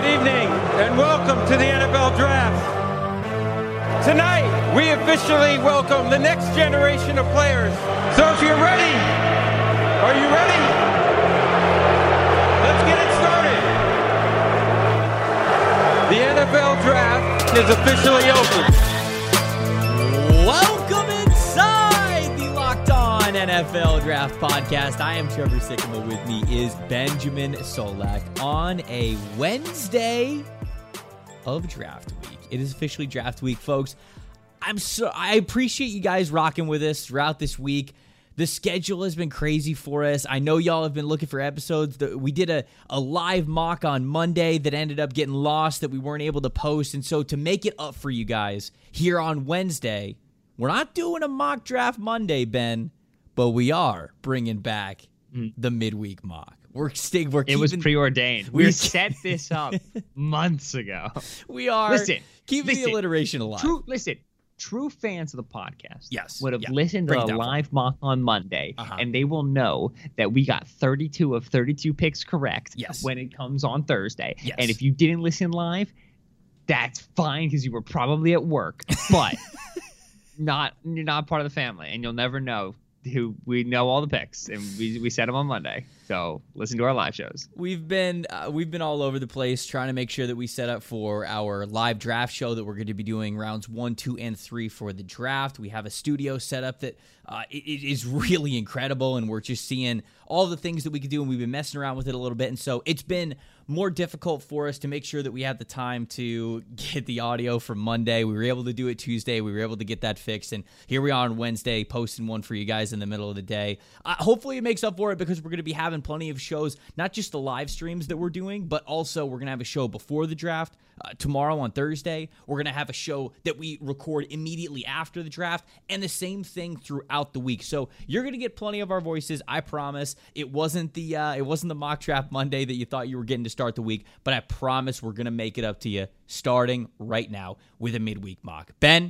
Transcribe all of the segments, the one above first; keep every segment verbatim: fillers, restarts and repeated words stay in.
Good evening and welcome to the N F L Draft. Tonight, we officially welcome the next generation of players. So if you're ready, are you ready? Let's get it started. The N F L Draft is officially open. Welcome inside the Locked On N F L Draft Podcast. I am Trevor Sikkema. With me is Benjamin Solak on a Wednesday of Draft Week. It is officially Draft Week, folks. I'm so I appreciate you guys rocking with us throughout this week. The schedule has been crazy for us. I know y'all have been looking for episodes. We did a, a live mock on Monday that ended up getting lost that we weren't able to post. And so to make it up for you guys here on Wednesday, we're not doing a mock draft Monday, Ben, but we are bringing back mm. the midweek mock. We're staying. We're keeping, it was preordained. We set this up months ago. We are listen, keeping listen, the alliteration alive. True, listen, true fans of the podcast yes, would have yeah. listened Bring to a live mock on Monday, uh-huh. and they will know that we got thirty-two of thirty-two picks correct yes. when it comes on Thursday. Yes. And if you didn't listen live, that's fine because you were probably at work, but not you're not part of the family, and you'll never know. Who we know all the picks, and we we set them on Monday. So listen to our live shows. We've been uh, we've been all over the place trying to make sure that we set up for our live draft show that we're going to be doing rounds one, two, and three for the draft. We have a studio set up that uh, it, it is really incredible, and we're just seeing all the things that we could do, and we've been messing around with it a little bit, and so it's been more difficult for us to make sure that we have the time to get the audio for Monday. We were able to do it Tuesday. We were able to get that fixed, and here we are on Wednesday posting one for you guys in the middle of the day. Uh, hopefully it makes up for it because we're going to be having plenty of shows, not just the live streams that we're doing, but also we're going to have a show before the draft uh, tomorrow on Thursday. We're going to have a show that we record immediately after the draft, and the same thing throughout the week. So you're going to get plenty of our voices, I promise. It wasn't the uh, it wasn't the mock draft Monday that you thought you were getting to start the week, but I promise we're going to make it up to you starting right now with a midweek mock. Ben,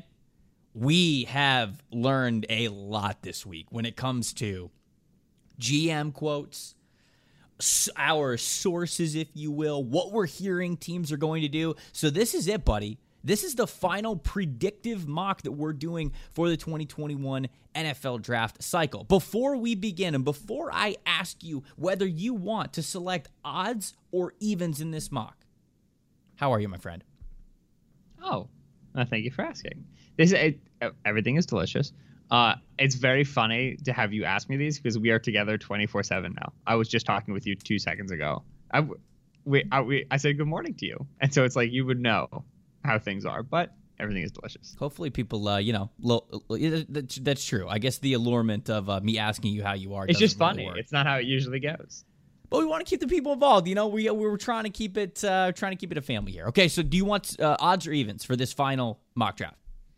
we have learned a lot this week when it comes to G M quotes, our sources, if you will, what we're hearing teams are going to do. So this is it, buddy. This is the final predictive mock that we're doing for the twenty twenty-one N F L draft cycle. Before we begin, and before I ask you whether you want to select odds or evens in this mock, how are you, my friend? Oh, well, thank you for asking. This it, everything is delicious. Uh, it's very funny to have you ask me these because we are together twenty-four seven now. I was just talking with you two seconds ago. I, we, I, we, I said good morning to you, and so it's like you would know how things are, but everything is delicious. Hopefully people, uh, you know, lo- that's, that's true. I guess the allurement of uh, me asking you how you are. It's just funny. Really it's not how it usually goes. But we want to keep the people involved. You know, we we were trying to keep it uh, trying to keep it a family here. Okay, so do you want uh, odds or evens for this final mock draft?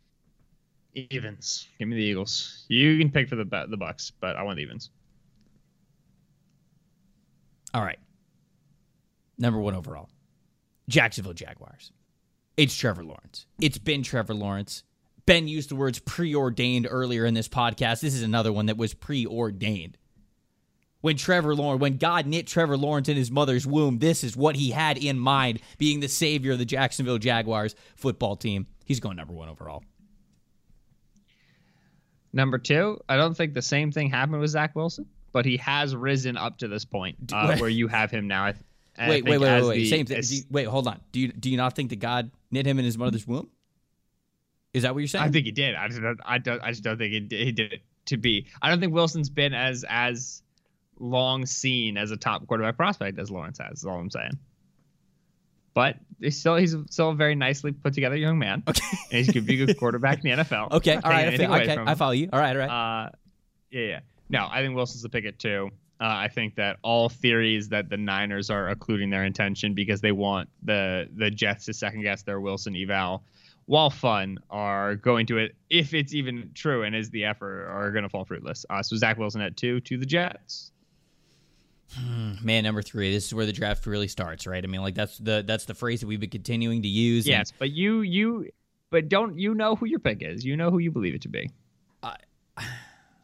Evens. Give me the Eagles. You can pick for the the Bucks, but I want the evens. All right. Number one overall, Jacksonville Jaguars. It's Trevor Lawrence. It's been Trevor Lawrence. Ben used the words preordained earlier in this podcast. This is another one that was preordained. When Trevor Lawrence, when God knit Trevor Lawrence in his mother's womb, this is what he had in mind, being the savior of the Jacksonville Jaguars football team. He's going number one overall. Number two, I don't think the same thing happened with Zach Wilson, but he has risen up to this point uh, where you have him now. I th- Wait, wait, wait, wait, wait. The, Same thing. As, you, wait, hold on. Do you do you not think that God knit him in his mother's womb? Is that what you're saying? I think he did. I just don't. I don't. I just don't think he did, he did it to be. I don't think Wilson's been as as long seen as a top quarterback prospect as Lawrence has. Is all I'm saying. But he's still he's still a very nicely put together young man. Okay, and he could be a good quarterback in the N F L. Okay, all right. I, feel, okay, I follow you. All right, all right. Uh, yeah, yeah. No, I think Wilson's the pick at two. Uh, I think that all theories that the Niners are occluding their intention because they want the the Jets to second guess their Wilson eval, while fun, are going to it if it's even true and is the effort, are going to fall fruitless. Uh, so Zach Wilson at two to the Jets. Man, number three. This is where the draft really starts, right? I mean, like that's the that's the phrase that we've been continuing to use. Yes, and, but you you but don't you know who your pick is? You know who you believe it to be. Uh,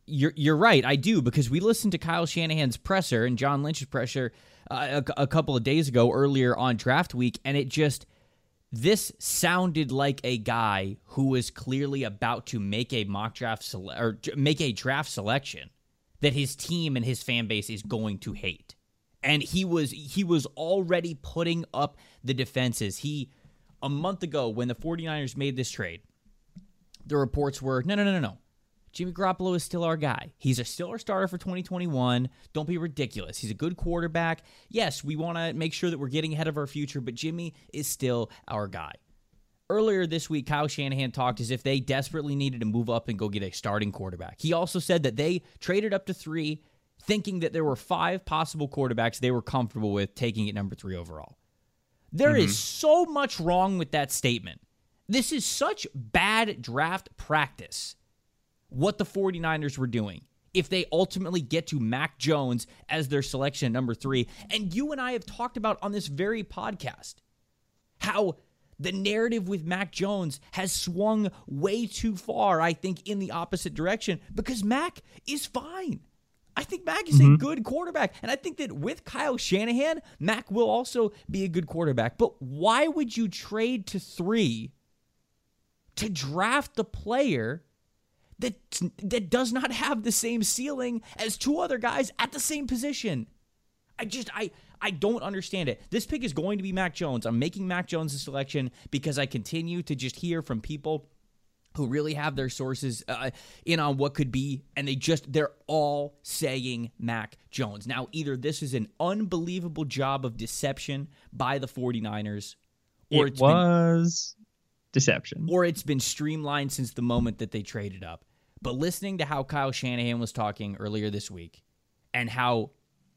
you're you're right. I do, because we listened to Kyle Shanahan's presser and John Lynch's presser uh, a, a couple of days ago earlier on draft week, and it just this sounded like a guy who was clearly about to make a mock draft sele- or make a draft selection that his team and his fan base is going to hate. And he was he was already putting up the defenses. He a month ago when the 49ers made this trade, the reports were, no, no, no, no, no. Jimmy Garoppolo is still our guy. He's a still our starter for twenty twenty-one. Don't be ridiculous. He's a good quarterback. Yes, we want to make sure that we're getting ahead of our future, but Jimmy is still our guy. Earlier this week, Kyle Shanahan talked as if they desperately needed to move up and go get a starting quarterback. He also said that they traded up to three, thinking that there were five possible quarterbacks they were comfortable with taking at number three overall. There mm-hmm. is so much wrong with that statement. This is such bad draft practice, what the 49ers were doing, if they ultimately get to Mac Jones as their selection at number three. And you and I have talked about on this very podcast how the narrative with Mac Jones has swung way too far, I think, in the opposite direction, because Mac is fine. I think Mac is mm-hmm. a good quarterback, and I think that with Kyle Shanahan, Mac will also be a good quarterback. But why would you trade to three to draft the player that that does not have the same ceiling as two other guys at the same position? I just, I I don't understand it. This pick is going to be Mac Jones. I'm making Mac Jones a selection because I continue to just hear from people who really have their sources uh, in on what could be, and they just, they're all saying Mac Jones. Now, either this is an unbelievable job of deception by the 49ers, or it it's was been, deception, or it's been streamlined since the moment that they traded up. But listening to how Kyle Shanahan was talking earlier this week and how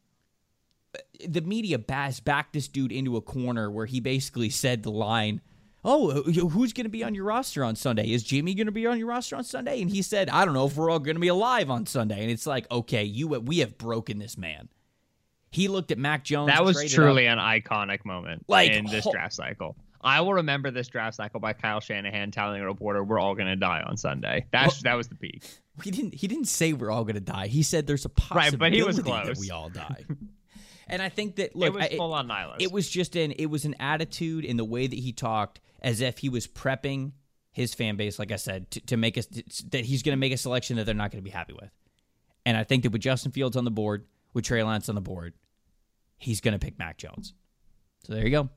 the media has backed this dude into a corner where he basically said the line, oh, who's going to be on your roster on Sunday? Is Jimmy going to be on your roster on Sunday? And he said, I don't know if we're all going to be alive on Sunday. And it's like, okay, you we have broken this man. He looked at Mac Jones. That was truly an iconic moment like, in this ho- draft cycle. I will remember this draft cycle by Kyle Shanahan telling a reporter, "We're all going to die on Sunday." That's well, that was the peak. He didn't. He didn't say we're all going to die. He said there's a possibility right, but he was close. that we all die. And I think that look, it was I, full on nihilist. It was just an. It was an attitude in the way that he talked, as if he was prepping his fan base, like I said, to, to make us that he's going to make a selection that they're not going to be happy with. And I think that with Justin Fields on the board, with Trey Lance on the board, he's going to pick Mac Jones. So there you go.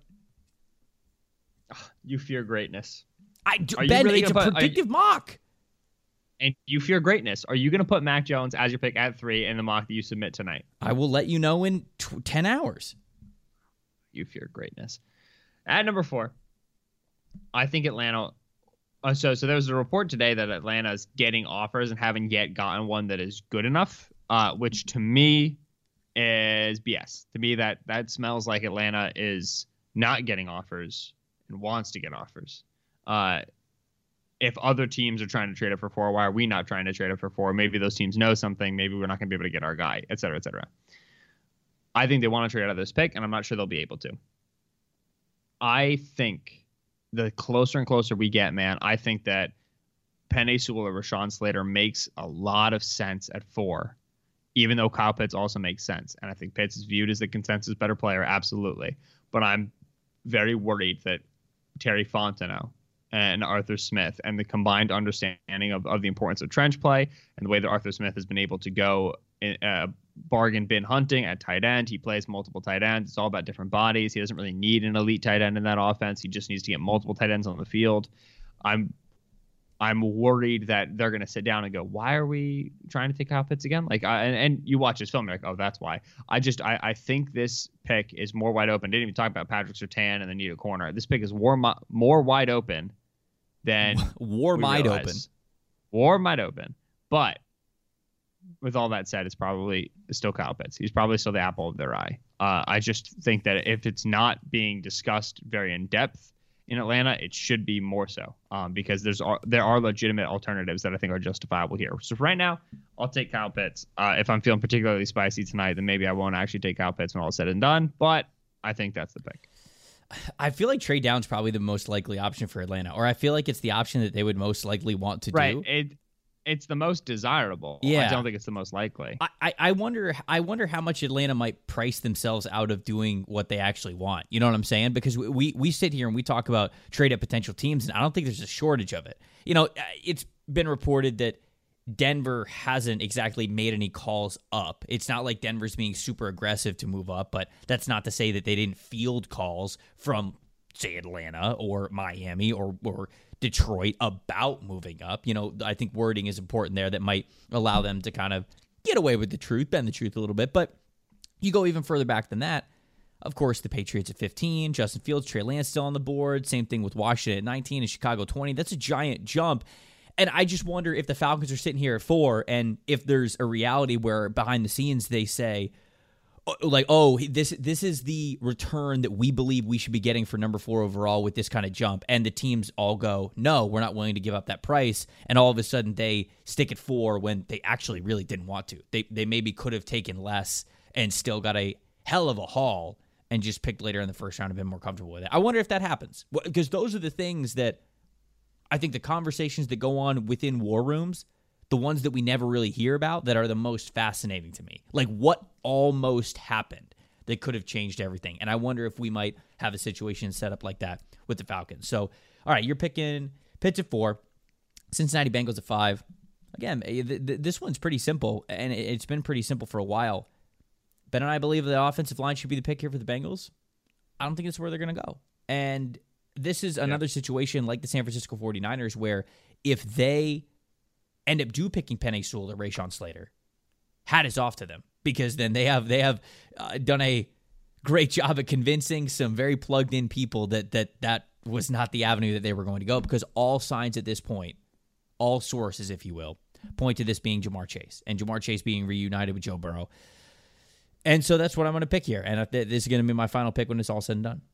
You fear greatness. I do, Ben, really it's a put, predictive you, mock. And you fear greatness. Are you going to put Mac Jones as your pick at three in the mock that you submit tonight? I will let you know in t- ten hours. You fear greatness. At number four, I think Atlanta. Uh, so, so there was a report today that Atlanta's getting offers and haven't yet gotten one that is good enough, uh, which to me is B S. To me, that that smells like Atlanta is not getting offers and wants to get offers. Uh, if other teams are trying to trade up for four, why are we not trying to trade up for four? Maybe those teams know something. Maybe we're not going to be able to get our guy, et cetera, et cetera. I think they want to trade out of this pick, and I'm not sure they'll be able to. I think the closer and closer we get, man, I think that Penei Sewell or Rashawn Slater makes a lot of sense at four, even though Kyle Pitts also makes sense. And I think Pitts is viewed as the consensus better player, absolutely. But I'm very worried that Terry Fontenot and Arthur Smith and the combined understanding of, of the importance of trench play and the way that Arthur Smith has been able to go in, uh, bargain bin hunting at tight end. He plays multiple tight ends. It's all about different bodies. He doesn't really need an elite tight end in that offense. He just needs to get multiple tight ends on the field. I'm I'm worried that they're going to sit down and go, why are we trying to take Kyle Pitts again? Like, I, and, and you watch this film, you're like, oh, that's why. I just, I, I think this pick is more wide open. Didn't even talk about Patrick Surtain and the need a corner. This pick is more, more wide open than war wide open. War wide open. But with all that said, it's probably still Kyle Pitts. He's probably still the apple of their eye. Uh, I just think that if it's not being discussed very in depth in Atlanta, it should be more so, um, because there's there are legitimate alternatives that I think are justifiable here. So right now, I'll take Kyle Pitts. Uh, if I'm feeling particularly spicy tonight, then maybe I won't actually take Kyle Pitts when all is said and done. But I think that's the pick. I feel like Trey Downs probably the most likely option for Atlanta, or I feel like it's the option that they would most likely want to right. do. It, it's the most desirable. Yeah. I don't think it's the most likely. I, I, I wonder I wonder how much Atlanta might price themselves out of doing what they actually want. You know what I'm saying? Because we, we, we sit here and we talk about trade at potential teams, and I don't think there's a shortage of it. You know, it's been reported that Denver hasn't exactly made any calls up. It's not like Denver's being super aggressive to move up, but that's not to say that they didn't field calls from, say, Atlanta or Miami or or Detroit about moving up. You know, I think wording is important there that might allow them to kind of get away with the truth, bend the truth a little bit. But you go even further back than that. Of course, the Patriots at fifteen, Justin Fields, Trey Lance still on the board. Same thing with Washington at nineteen and Chicago twenty. That's a giant jump. And I just wonder if the Falcons are sitting here at four and if there's a reality where behind the scenes they say, like, oh, this this is the return that we believe we should be getting for number four overall with this kind of jump. And the teams all go, no, we're not willing to give up that price. And all of a sudden they stick at four when they actually really didn't want to. They they maybe could have taken less and still got a hell of a haul and just picked later in the first round and been more comfortable with it. I wonder if that happens. Because those are the things that I think the conversations that go on within war rooms, the ones that we never really hear about, that are the most fascinating to me. Like, what almost happened that could have changed everything? And I wonder if we might have a situation set up like that with the Falcons. So, all right, you're picking Pitts at four, Cincinnati Bengals at five. Again, th- th- this one's pretty simple, and it's been pretty simple for a while. Ben and I believe the offensive line should be the pick here for the Bengals. I don't think it's where they're going to go. And this is another yeah. situation like the San Francisco forty-niners where if they end up do picking Penei Sewell or Rashawn Slater, hat is off to them, because then they have they have uh, done a great job at convincing some very plugged in people that that that was not the avenue that they were going to go, because all signs at this point, all sources, if you will, point to this being Ja'Marr Chase and Ja'Marr Chase being reunited with Joe Burrow. And so that's what I'm going to pick here. And this is going to be my final pick when it's all said and done.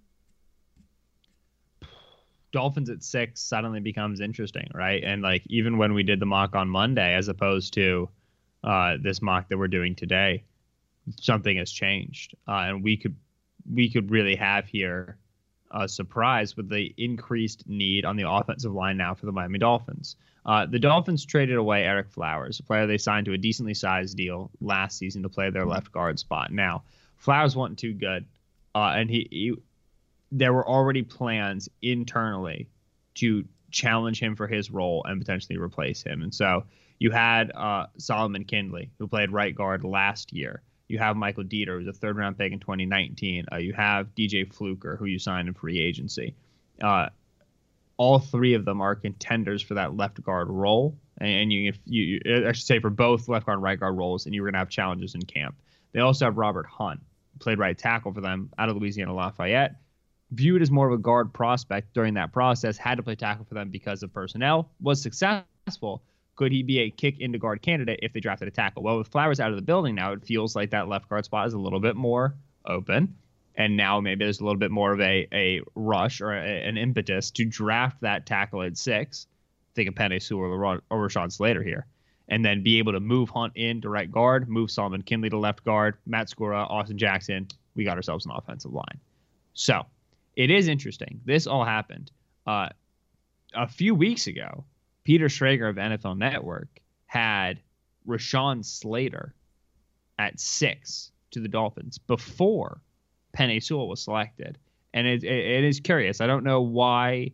Dolphins at six suddenly becomes interesting, right? And like, even when we did the mock on Monday, as opposed to uh, this mock that we're doing today, something has changed. Uh, and we could, we could really have here a surprise with the increased need on the offensive line now for the Miami Dolphins. Uh, the Dolphins traded away Eric Flowers, a player they signed to a decently sized deal last season to play their left guard spot. Now, Flowers wasn't too good, uh, and he, he there were already plans internally to challenge him for his role and potentially replace him. And so you had uh, Solomon Kindley, who played right guard last year. You have Michael Dieter, who's a third-round pick in twenty nineteen. Uh, you have D J Fluker, who you signed in free agency. Uh, all three of them are contenders for that left guard role. And you, you, I should say, for both left guard and right guard roles, and you were going to have challenges in camp. They also have Robert Hunt, who played right tackle for them out of Louisiana Lafayette. Viewed as more of a guard prospect during that process, had to play tackle for them because of personnel, was successful. Could he be a kick into guard candidate if they drafted a tackle? Well, with Flowers out of the building now, it feels like that left guard spot is a little bit more open. And now maybe there's a little bit more of a, a rush or a, an impetus to draft that tackle at six. Think of Penei Sewell or, or Rashawn Slater here. And then be able to move Hunt in to right guard, move Solomon Kindley to left guard, Matt Skura, Austin Jackson. We got ourselves an offensive line. So it is interesting. This all happened uh, a few weeks ago. Peter Schrager of N F L Network had Rashawn Slater at six to the Dolphins before Penei Sewell was selected. And it, it, it is curious. I don't know why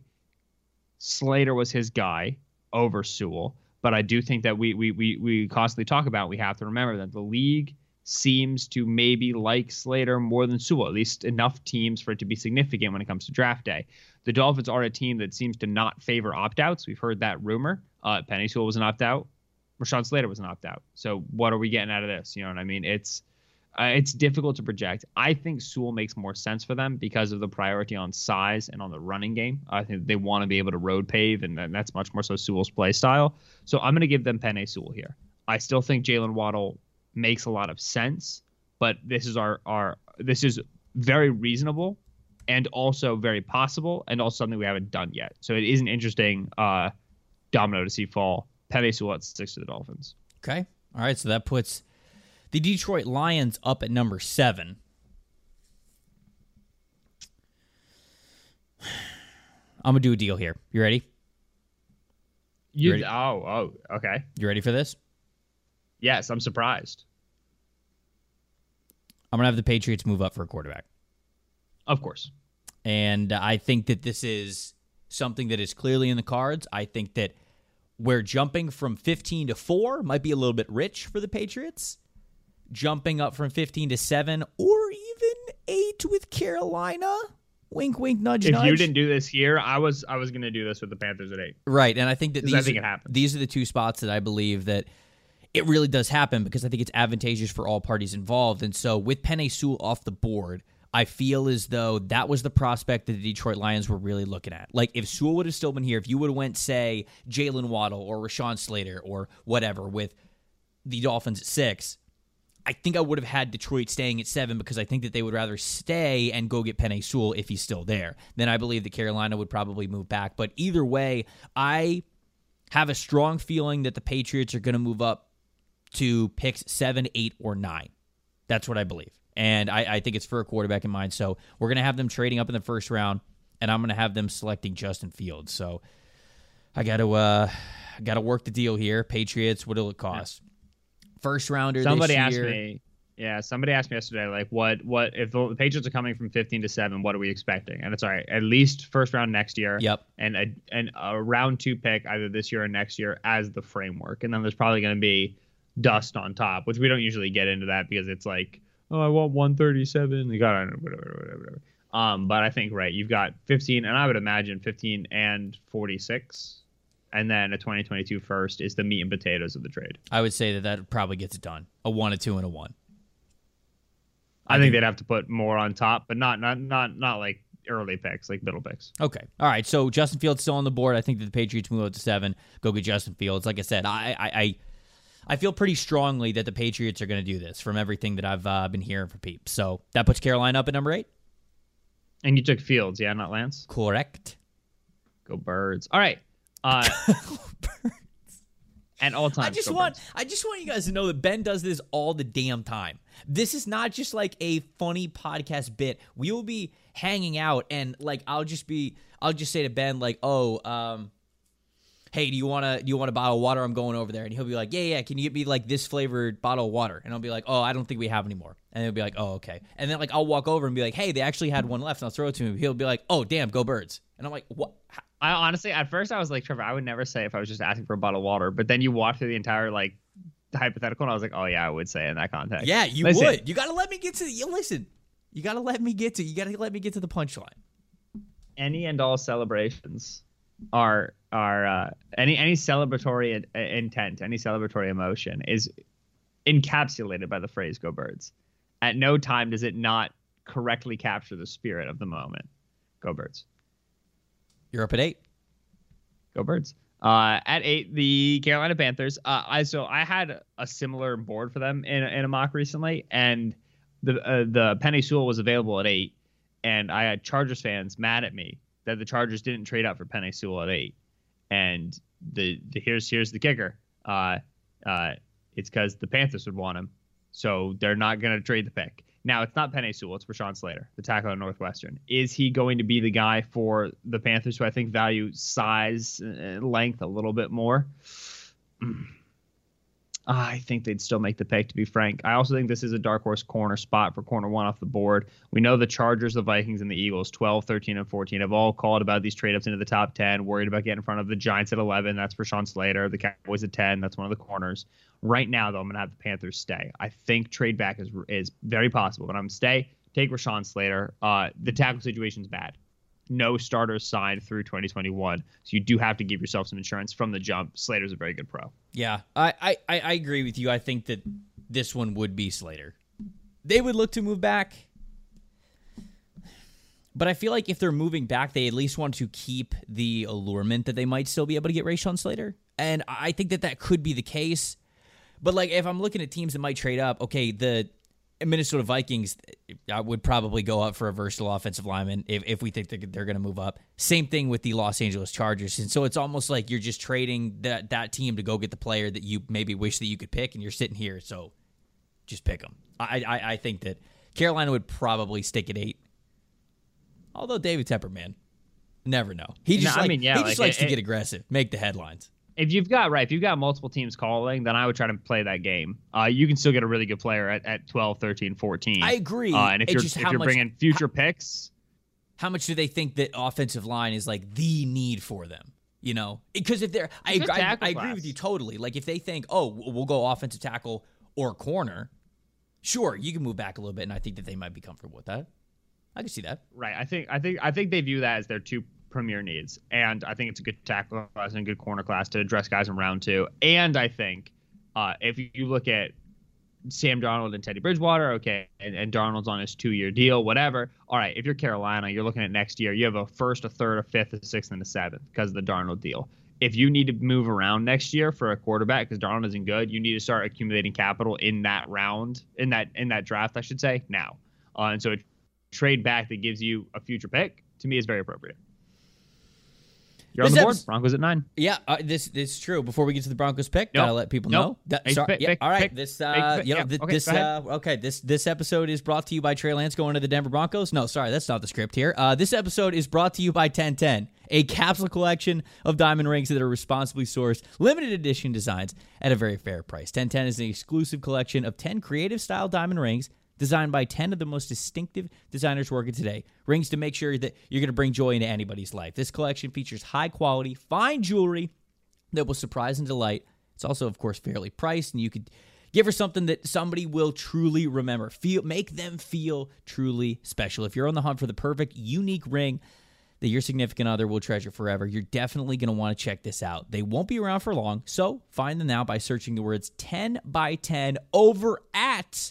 Slater was his guy over Sewell, but I do think that we we we we constantly talk about, we have to remember that the league seems to maybe like Slater more than Sewell, at least enough teams for it to be significant when it comes to draft day. The Dolphins are a team that seems to not favor opt-outs. We've heard that rumor. Uh, Penei Sewell was an opt-out. Rashawn Slater was an opt-out. So what are we getting out of this? You know what I mean? It's uh, it's difficult to project. I think Sewell makes more sense for them because of the priority on size and on the running game. I think they want to be able to road pave, and, and that's much more so Sewell's play style. So I'm going to give them Penei Sewell here. I still think Jalen Waddle makes a lot of sense, but this is our our this is very reasonable and also very possible, and also something we haven't done yet. So it is an interesting uh, domino to see fall. Penei Sewell at six to the Dolphins. Okay, all right. So that puts the Detroit Lions up at number seven. I'm gonna do a deal here. You ready? You, ready? oh, oh, okay. You ready for this? Yes, I'm surprised. I'm going to have the Patriots move up for a quarterback. Of course. And I think that this is something that is clearly in the cards. I think that we're jumping from fifteen to four might be a little bit rich for the Patriots. Jumping up from fifteen to seven or even eight with Carolina. Wink, wink, nudge, if nudge. If you didn't do this here, I was I was going to do this with the Panthers at eight. Right, and I think that these, I think are, it happens. these are the two spots that I believe that it really does happen because I think it's advantageous for all parties involved. And so with Penei Sewell off the board, I feel as though that was the prospect that the Detroit Lions were really looking at. Like, if Sewell would have still been here, if you would have went, say, Jalen Waddle or Rashawn Slater or whatever with the Dolphins at six, I think I would have had Detroit staying at seven because I think that they would rather stay and go get Penei Sewell if he's still there. Then I believe that Carolina would probably move back. But either way, I have a strong feeling that the Patriots are going to move up to picks seven, eight, or nine. That's what I believe. And I, I think it's for a quarterback in mind. So we're going to have them trading up in the first round, and I'm going to have them selecting Justin Fields. So I got to uh, got to work the deal here. Patriots, what will it cost? First rounder somebody this asked year. me yeah somebody asked me yesterday, like, what what if the Patriots are coming from fifteen to seven, what are we expecting? And it's all right, at least first round next year. Yep. And a, and a round two pick either this year or next year as the framework, and then there's probably going to be dust on top, which we don't usually get into that because it's like, oh, I want one thirty-seven, you got whatever, whatever, whatever. Um, but I think, right, you've got fifteen, and I would imagine fifteen and forty-six, and then a twenty twenty-two first is the meat and potatoes of the trade. I would say that that probably gets it done. A one, a two, and a one. I, I think, think they'd have to put more on top, but not not not not like early picks, like middle picks. Okay. All right. So Justin Fields still on the board. I think that the Patriots move up to seven. Go get Justin Fields. Like I said, I I I, I feel pretty strongly that the Patriots are going to do this from everything that I've uh, been hearing from peeps. So that puts Carolina up at number eight. And you took Fields, yeah, not Lance? Correct. Go Birds. All right. Uh, and all time. I just want Birds. I just want you guys to know that Ben does this all the damn time. This is not just like a funny podcast bit. We will be hanging out and like I'll just be I'll just say to Ben like, "Oh, um hey, do you want to do you want a bottle of water? I'm going over there." And he'll be like, "Yeah, yeah, can you get me like this flavored bottle of water?" And I'll be like, "Oh, I don't think we have any more." And he'll be like, "Oh, okay." And then like I'll walk over and be like, "Hey, they actually had one left." And I'll throw it to him. He'll be like, "Oh, damn, go Birds." And I'm like, "What?" I honestly, at first I was like, Trevor, I would never say if I was just asking for a bottle of water. But then you walk through the entire like hypothetical, and I was like, oh yeah, I would say in that context. Yeah, you listen. would. You got to let me get to the, you listen. You got to let me get to. You got to let me get to the punchline. Any and all celebrations are are uh, any any celebratory in, intent, any celebratory emotion is encapsulated by the phrase "Go Birds." At no time does it not correctly capture the spirit of the moment. Go Birds. You're up at eight. Go Birds. Uh, at eight, the Carolina Panthers. Uh, I so I had a similar board for them in, in a mock recently, and the uh, the Penei Sewell was available at eight, and I had Chargers fans mad at me that the Chargers didn't trade up for Penei Sewell at eight, and the, the here's here's the kicker. Uh, uh, it's because the Panthers would want him, so they're not going to trade the pick. Now, it's not Penei Sewell, it's Rashawn Slater, the tackle at Northwestern. Is he going to be the guy for the Panthers, who I think value size and length a little bit more? I think they'd still make the pick, to be frank. I also think this is a dark horse corner spot for corner one off the board. We know the Chargers, the Vikings, and the Eagles, twelve, thirteen, and fourteen, have all called about these trade-ups into the top ten, worried about getting in front of the Giants at eleven. That's Rashawn Slater. The Cowboys at ten. That's one of the corners. Right now, though, I'm going to have the Panthers stay. I think trade back is is very possible, but I'm going to stay. Take Rashawn Slater. Uh, the tackle situation's bad. No starters signed through twenty twenty-one, so you do have to give yourself some insurance from the jump. Slater's a very good pro. Yeah, I, I, I agree with you. I think that this one would be Slater. They would look to move back, but I feel like if they're moving back, they at least want to keep the allurement that they might still be able to get Rashawn Slater, and I think that that could be the case. But like, if I'm looking at teams that might trade up, okay, the Minnesota Vikings, I would probably go up for a versatile offensive lineman if, if we think they're, they're going to move up. Same thing with the Los Angeles Chargers. And so it's almost like you're just trading that, that team to go get the player that you maybe wish that you could pick, and you're sitting here, so just pick them. I, I, I think that Carolina would probably stick at eight. Although David Tepper, man, never know. He just, no, like, I mean, yeah, he just like likes it, to get aggressive, make the headlines. If you've got right, if you've got multiple teams calling, then I would try to play that game. Uh, you can still get a really good player at, at twelve, thirteen, fourteen. I agree. Uh, and if It's you're just if how you're much- bringing future how- picks, How much do they think that offensive line is like the need for them? You know, because if they're, I, Good I, tackle I agree class. with you totally. Like if they think, oh, we'll go offensive tackle or corner, sure, you can move back a little bit, and I think that they might be comfortable with that. I can see that. right? I think I think I think they view that as their two premier needs, and I think it's a good tackle class and a good corner class to address guys in round two. And I think uh, if you look at Sam Darnold and Teddy Bridgewater, okay, and, and Darnold's on his two-year deal, whatever. All right, if you're Carolina, you're looking at next year. You have a first, a third, a fifth, a sixth, and a seventh because of the Darnold deal. If you need to move around next year for a quarterback because Darnold isn't good, you need to start accumulating capital in that round, in that in that draft, I should say, now. Uh, and so a trade back that gives you a future pick, to me, is very appropriate. You're This on the board. episode- Broncos at nine. Yeah, uh, this this is true. Before we get to the Broncos pick, Nope. gotta let people Nope. know. That, Pick, sorry, pick, yeah, pick, all right, pick, this pick, uh, pick, you know, yeah, th- okay, this go ahead. uh, okay, this this episode is brought to you by Trey Lance going to the Denver Broncos. No, sorry, that's not the script here. Uh, this episode is brought to you by ten ten, a capsule collection of diamond rings that are responsibly sourced, limited edition designs at a very fair price. ten ten is an exclusive collection of ten creative style diamond rings designed by ten of the most distinctive designers working today. Rings to make sure that you're going to bring joy into anybody's life. This collection features high-quality, fine jewelry that will surprise and delight. It's also, of course, fairly priced, and you could give her something that somebody will truly remember. Feel, make them feel truly special. If you're on the hunt for the perfect, unique ring that your significant other will treasure forever, you're definitely going to want to check this out. They won't be around for long, so find them now by searching the words ten by ten over at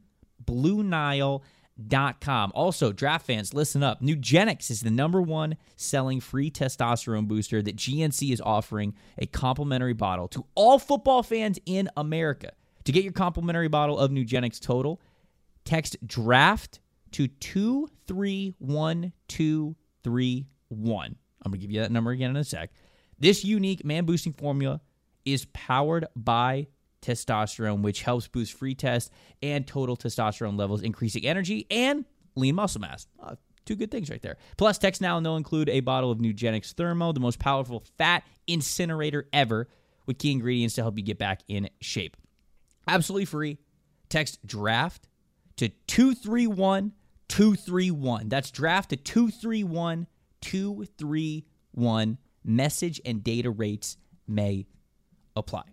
Blue Nile dot com. Also, draft fans, listen up. Nugenix is the number one selling free testosterone booster that G N C is offering a complimentary bottle to all football fans in America. To get your complimentary bottle of Nugenix Total, text DRAFT to two three one two three one. I'm going to give you that number again in a sec. This unique man-boosting formula is powered by testosterone, which helps boost free test and total testosterone levels, increasing energy and lean muscle mass. Uh, two good things right there. Plus, text now and they'll include a bottle of Nugenix Thermo, the most powerful fat incinerator ever, with key ingredients to help you get back in shape. Absolutely free. Text DRAFT to two three one two three one. That's DRAFT to two three one two three one. Message and data rates may apply.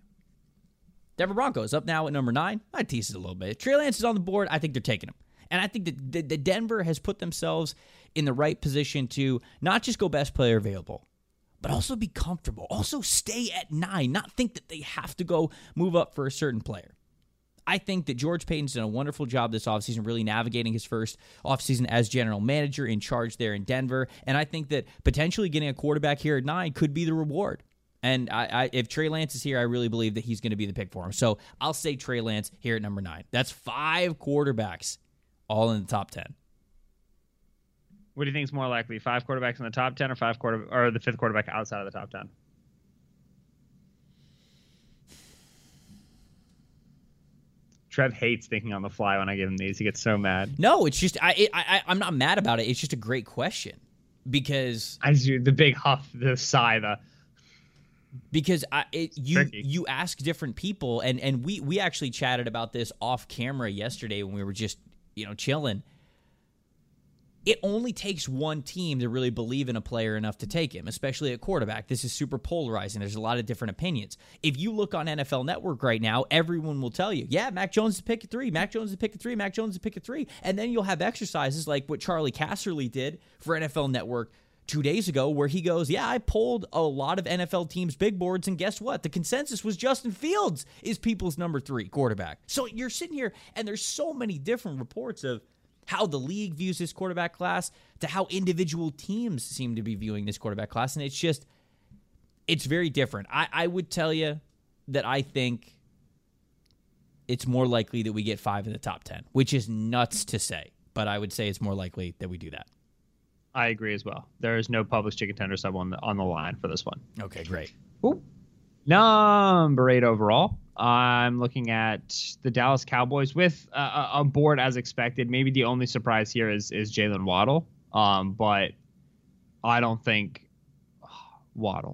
Denver Broncos up now at number nine. I teased it a little bit. Trey Lance is on the board. I think they're taking him. And I think that the, the Denver has put themselves in the right position to not just go best player available, but also be comfortable. Also stay at nine, not think that they have to go move up for a certain player. I think that George Payton's done a wonderful job this offseason really navigating his first offseason as general manager in charge there in Denver. And I think that potentially getting a quarterback here at nine could be the reward. And I, I, if Trey Lance is here, I really believe that he's going to be the pick for him. So I'll say Trey Lance here at number nine. That's five quarterbacks all in the top ten. What do you think is more likely? Five quarterbacks in the top ten or five quarter or the fifth quarterback outside of the top ten? Trev hates thinking on the fly when I give him these. He gets so mad. No, it's just I, I I'm not mad about it. It's just a great question because I just do the big huff, the sigh, the because I it, you tricky. you ask different people and and we we actually chatted about this off camera yesterday when we were just, you know, chilling. It only takes one team to really believe in a player enough to take him, especially at quarterback. This is super polarizing. There's a lot of different opinions. If you look on N F L Network right now, everyone will tell you, yeah, Mac Jones is pick at three, Mac Jones is pick at three, Mac Jones is pick at three. And then you'll have exercises like what Charlie Casserly did for N F L Network two days ago where he goes, yeah, I pulled a lot of N F L teams' big boards, and guess what? The consensus was Justin Fields is people's number three quarterback. So you're sitting here, and there's so many different reports of how the league views this quarterback class to how individual teams seem to be viewing this quarterback class. And it's just, it's very different. I, I would tell you that I think it's more likely that we get five in the top ten, which is nuts to say, but I would say it's more likely that we do that. I agree as well. There is no published chicken tender sub on the, on the line for this one. Okay, great. Ooh. Number eight overall. I'm looking at the Dallas Cowboys with uh, on board as expected. Maybe the only surprise here is is Jalen Waddle, um, but I don't think oh, Waddle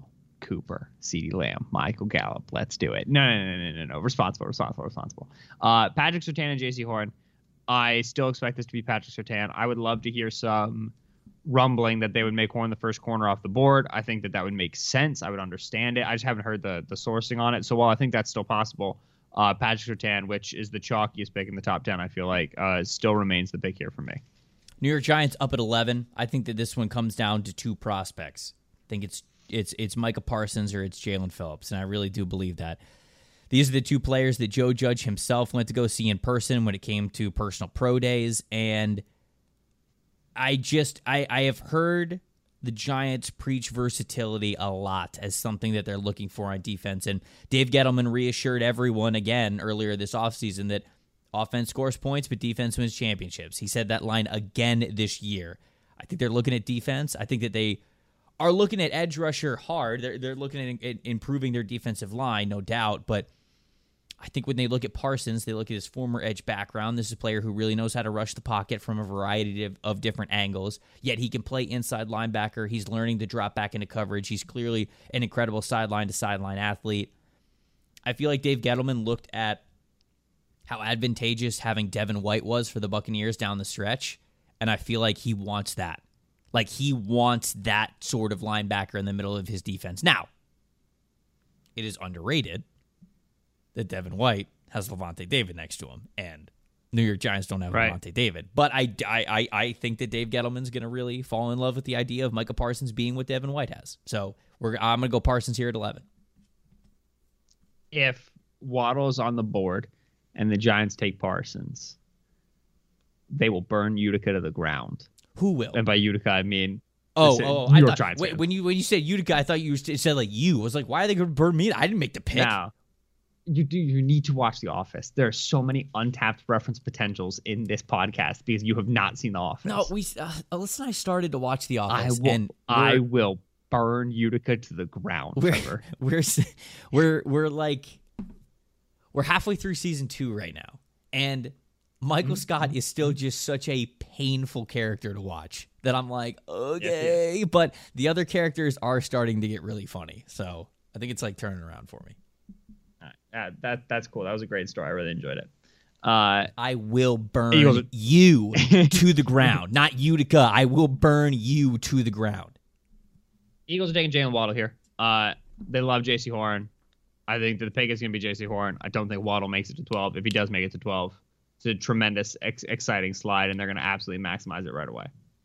Cooper, CeeDee Lamb, Michael Gallup. Let's do it. No, no, no, no, no, no. Responsible, responsible, responsible. Uh, Patrick Surtain and J C Horn. I still expect this to be Patrick Surtain. I would love to hear some rumbling that they would make Horn the first corner off the board. I think that that would make sense. I would understand it. I just haven't heard the the sourcing on it. So while I think that's still possible, uh, Patrick Surtain, which is the chalkiest pick in the top ten, I feel like uh, still remains the pick here for me. New York Giants up at eleven. I think that this one comes down to two prospects. I think it's it's it's Micah Parsons or it's Jalen Phillips, and I really do believe that. These are the two players that Joe Judge himself went to go see in person when it came to personal pro days, and I just I, I have heard the Giants preach versatility a lot as something that they're looking for on defense, and Dave Gettleman reassured everyone again earlier this offseason that offense scores points, but defense wins championships. He said that line again this year. I think they're looking at defense. I think that they are looking at edge rusher hard. They're, they're looking at improving their defensive line, no doubt, but I think when they look at Parsons, they look at his former edge background. This is a player who really knows how to rush the pocket from a variety of, of different angles, yet he can play inside linebacker. He's learning to drop back into coverage. He's clearly an incredible sideline-to-sideline athlete. I feel like Dave Gettleman looked at how advantageous having Devin White was for the Buccaneers down the stretch, and I feel like he wants that. Like, he wants that sort of linebacker in the middle of his defense. Now, it is underrated that Devin White has Levante David next to him, and New York Giants don't have right. Levante David. But I, I, I think that Dave Gettleman's going to really fall in love with the idea of Micah Parsons being what Devin White has. So we're I'm going to go Parsons here at eleven. If Waddle's on the board and the Giants take Parsons, they will burn Utica to the ground. Who will? And by Utica, I mean Oh, Listen, oh, New I York thought, Giants wait, fan. when you when you said Utica, I thought you said like you. I was like, why are they going to burn me? I didn't make the pick. Now, you do. You need to watch The Office. There are so many untapped reference potentials in this podcast because you have not seen The Office. No, we. Uh, Alyssa and I started to watch The I Office, will. and I will burn Utica to the ground. We're Trevor. we're we're we're like we're halfway through season two right now, and Michael mm-hmm. Scott is still just such a painful character to watch that I'm like, okay, yes, yes. But the other characters are starting to get really funny, so I think it's like turning around for me. Uh, that that's cool. That was a great story. I really enjoyed it. Uh, I will burn Eagles. you to the ground, not Utica. I will burn you to the ground. Eagles are taking Jalen Waddle here. Uh, they love J C Horn. I think that the pick is going to be J C Horn. I don't think Waddle makes it to twelve. If he does make it to twelve, it's a tremendous, ex- exciting slide, and they're going to absolutely maximize it right away.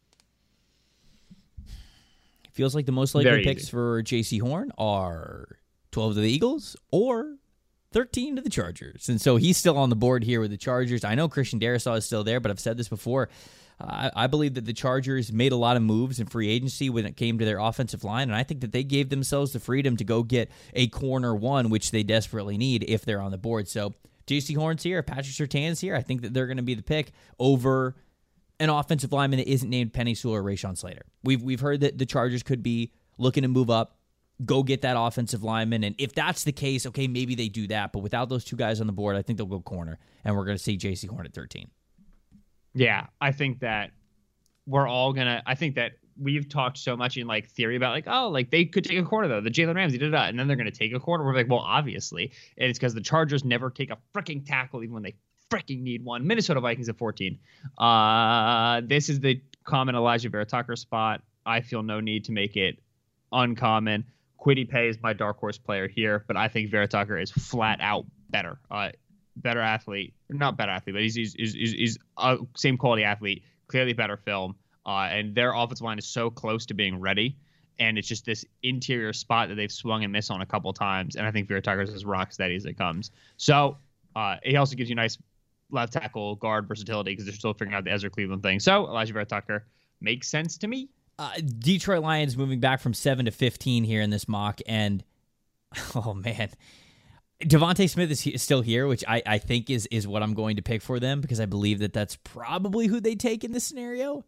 Feels like the most likely Very picks easy. for J C Horn are twelve to the Eagles or thirteen to the Chargers. And so he's still on the board here with the Chargers. I know Christian Darrisaw is still there, but I've said this before. Uh, I, I believe that the Chargers made a lot of moves in free agency when it came to their offensive line, and I think that they gave themselves the freedom to go get a corner one, which they desperately need if they're on the board. So J C Horn's here, Patrick Surtain's here. I think that they're going to be the pick over an offensive lineman that isn't named Penei Sewell or Rashawn Slater. We've we've heard that the Chargers could be looking to move up, go get that offensive lineman, and if that's the case, okay, maybe they do that. But without those two guys on the board, I think they'll go corner, and we're going to see J C Horn at thirteen. Yeah, I think that we're all going to – I think that we've talked so much in, like, theory about, like, oh, like, they could take a corner, though. The Jalen Ramsey, da, da, da, and then they're going to take a corner. We're like, well, obviously. And it's because the Chargers never take a freaking tackle even when they freaking need one. Minnesota Vikings at fourteen. Uh, this is the common Elijah Vera Tucker spot. I feel no need to make it uncommon. Kwity Paye is my dark horse player here, but I think Vera Tucker is flat out better. Uh, better athlete. Not better athlete, but he's he's he's, he's a same quality athlete. Clearly better film. Uh, and their offensive line is so close to being ready. And it's just this interior spot that they've swung and missed on a couple times. And I think Vera Tucker is as rock steady as it comes. So uh, he also gives you nice left tackle guard versatility because they're still figuring out the Ezra Cleveland thing. So Elijah Vera Tucker makes sense to me. Uh, Detroit Lions moving back from seven to fifteen here in this mock, and oh man, Devontae Smith is, he- is still here, which I, I think is is what I'm going to pick for them because I believe that that's probably who they take in this scenario.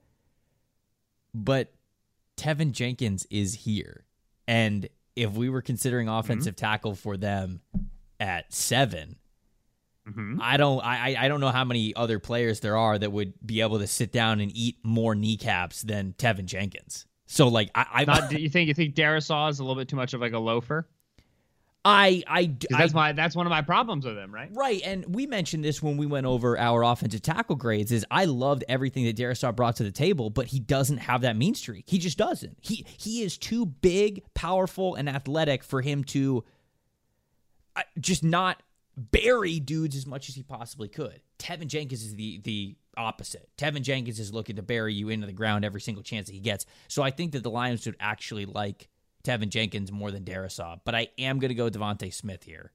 But Tevin Jenkins is here, and if we were considering offensive mm-hmm. tackle for them at seven, mm-hmm. I don't I I don't know how many other players there are that would be able to sit down and eat more kneecaps than Tevin Jenkins. So like I, I Not, do you think you think Darisaw is a little bit too much of like a loafer? I, I, 'Cause I that's my that's one of my problems with him, right? Right, and we mentioned this when we went over our offensive tackle grades. Is I loved everything that Darisaw brought to the table, but he doesn't have that mean streak. He just doesn't. He he is too big, powerful, and athletic for him to uh, just not bury dudes as much as he possibly could. Tevin Jenkins is the the opposite. Tevin Jenkins is looking to bury you into the ground every single chance that he gets. So I think that the Lions would actually like Tevin Jenkins more than Darisaw, but I am going to go Devontae Smith here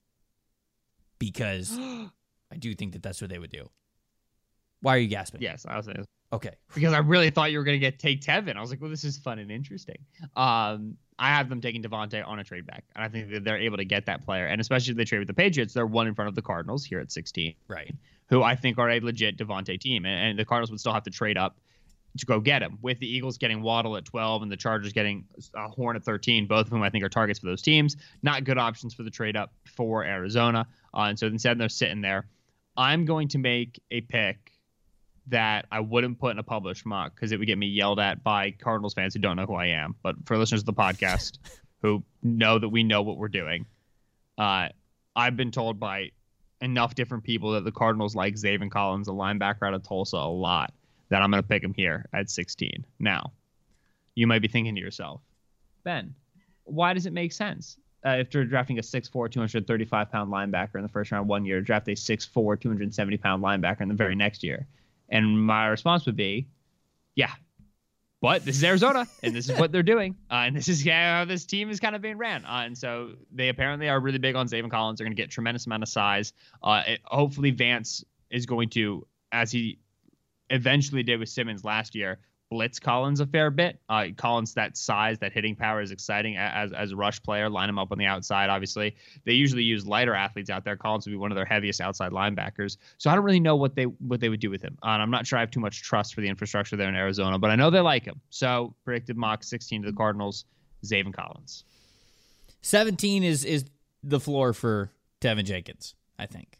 because I do think that that's what they would do. Why are you gasping? Yes, I was saying. Okay. Because I really thought you were going to get take Tevin. I was like, well, this is fun and interesting. Um, I have them taking Devontae on a trade back, and I think that they're able to get that player. And especially if they trade with the Patriots, they're one in front of the Cardinals here at sixteen, right? Who I think are a legit Devontae team, and, and the Cardinals would still have to trade up to go get him. With the Eagles getting Waddle at twelve and the Chargers getting uh, Horn at thirteen, both of whom I think are targets for those teams. Not good options for the trade up for Arizona. Uh, and so instead they're sitting there. I'm going to make a pick that I wouldn't put in a published mock because it would get me yelled at by Cardinals fans who don't know who I am. But for listeners of the podcast who know that we know what we're doing, uh, I've been told by enough different people that the Cardinals like Zaven Collins, a linebacker out of Tulsa, a lot, that I'm going to pick him here at sixteen. Now, you might be thinking to yourself, Ben, why does it make sense? Uh, after drafting a six four, two hundred thirty-five pound linebacker in the first round one year, draft a six four, two hundred seventy pound linebacker in the very next year. And my response would be, yeah, but this is Arizona, and this is what they're doing. Uh, and this is how this team is kind of being ran. Uh, and so they apparently are really big on Zaven Collins. They're going to get a tremendous amount of size. Uh, it, hopefully Vance is going to, as he eventually did with Simmons last year, blitz Collins a fair bit. Uh, Collins, that size, that hitting power is exciting as as a rush player. Line him up on the outside, obviously. They usually use lighter athletes out there. Collins would be one of their heaviest outside linebackers. So I don't really know what they what they would do with him. Uh, and I'm not sure I have too much trust for the infrastructure there in Arizona, but I know they like him. So predicted mock sixteen to the Cardinals, Zaven Collins. seventeen is is the floor for Tevin Jenkins, I think.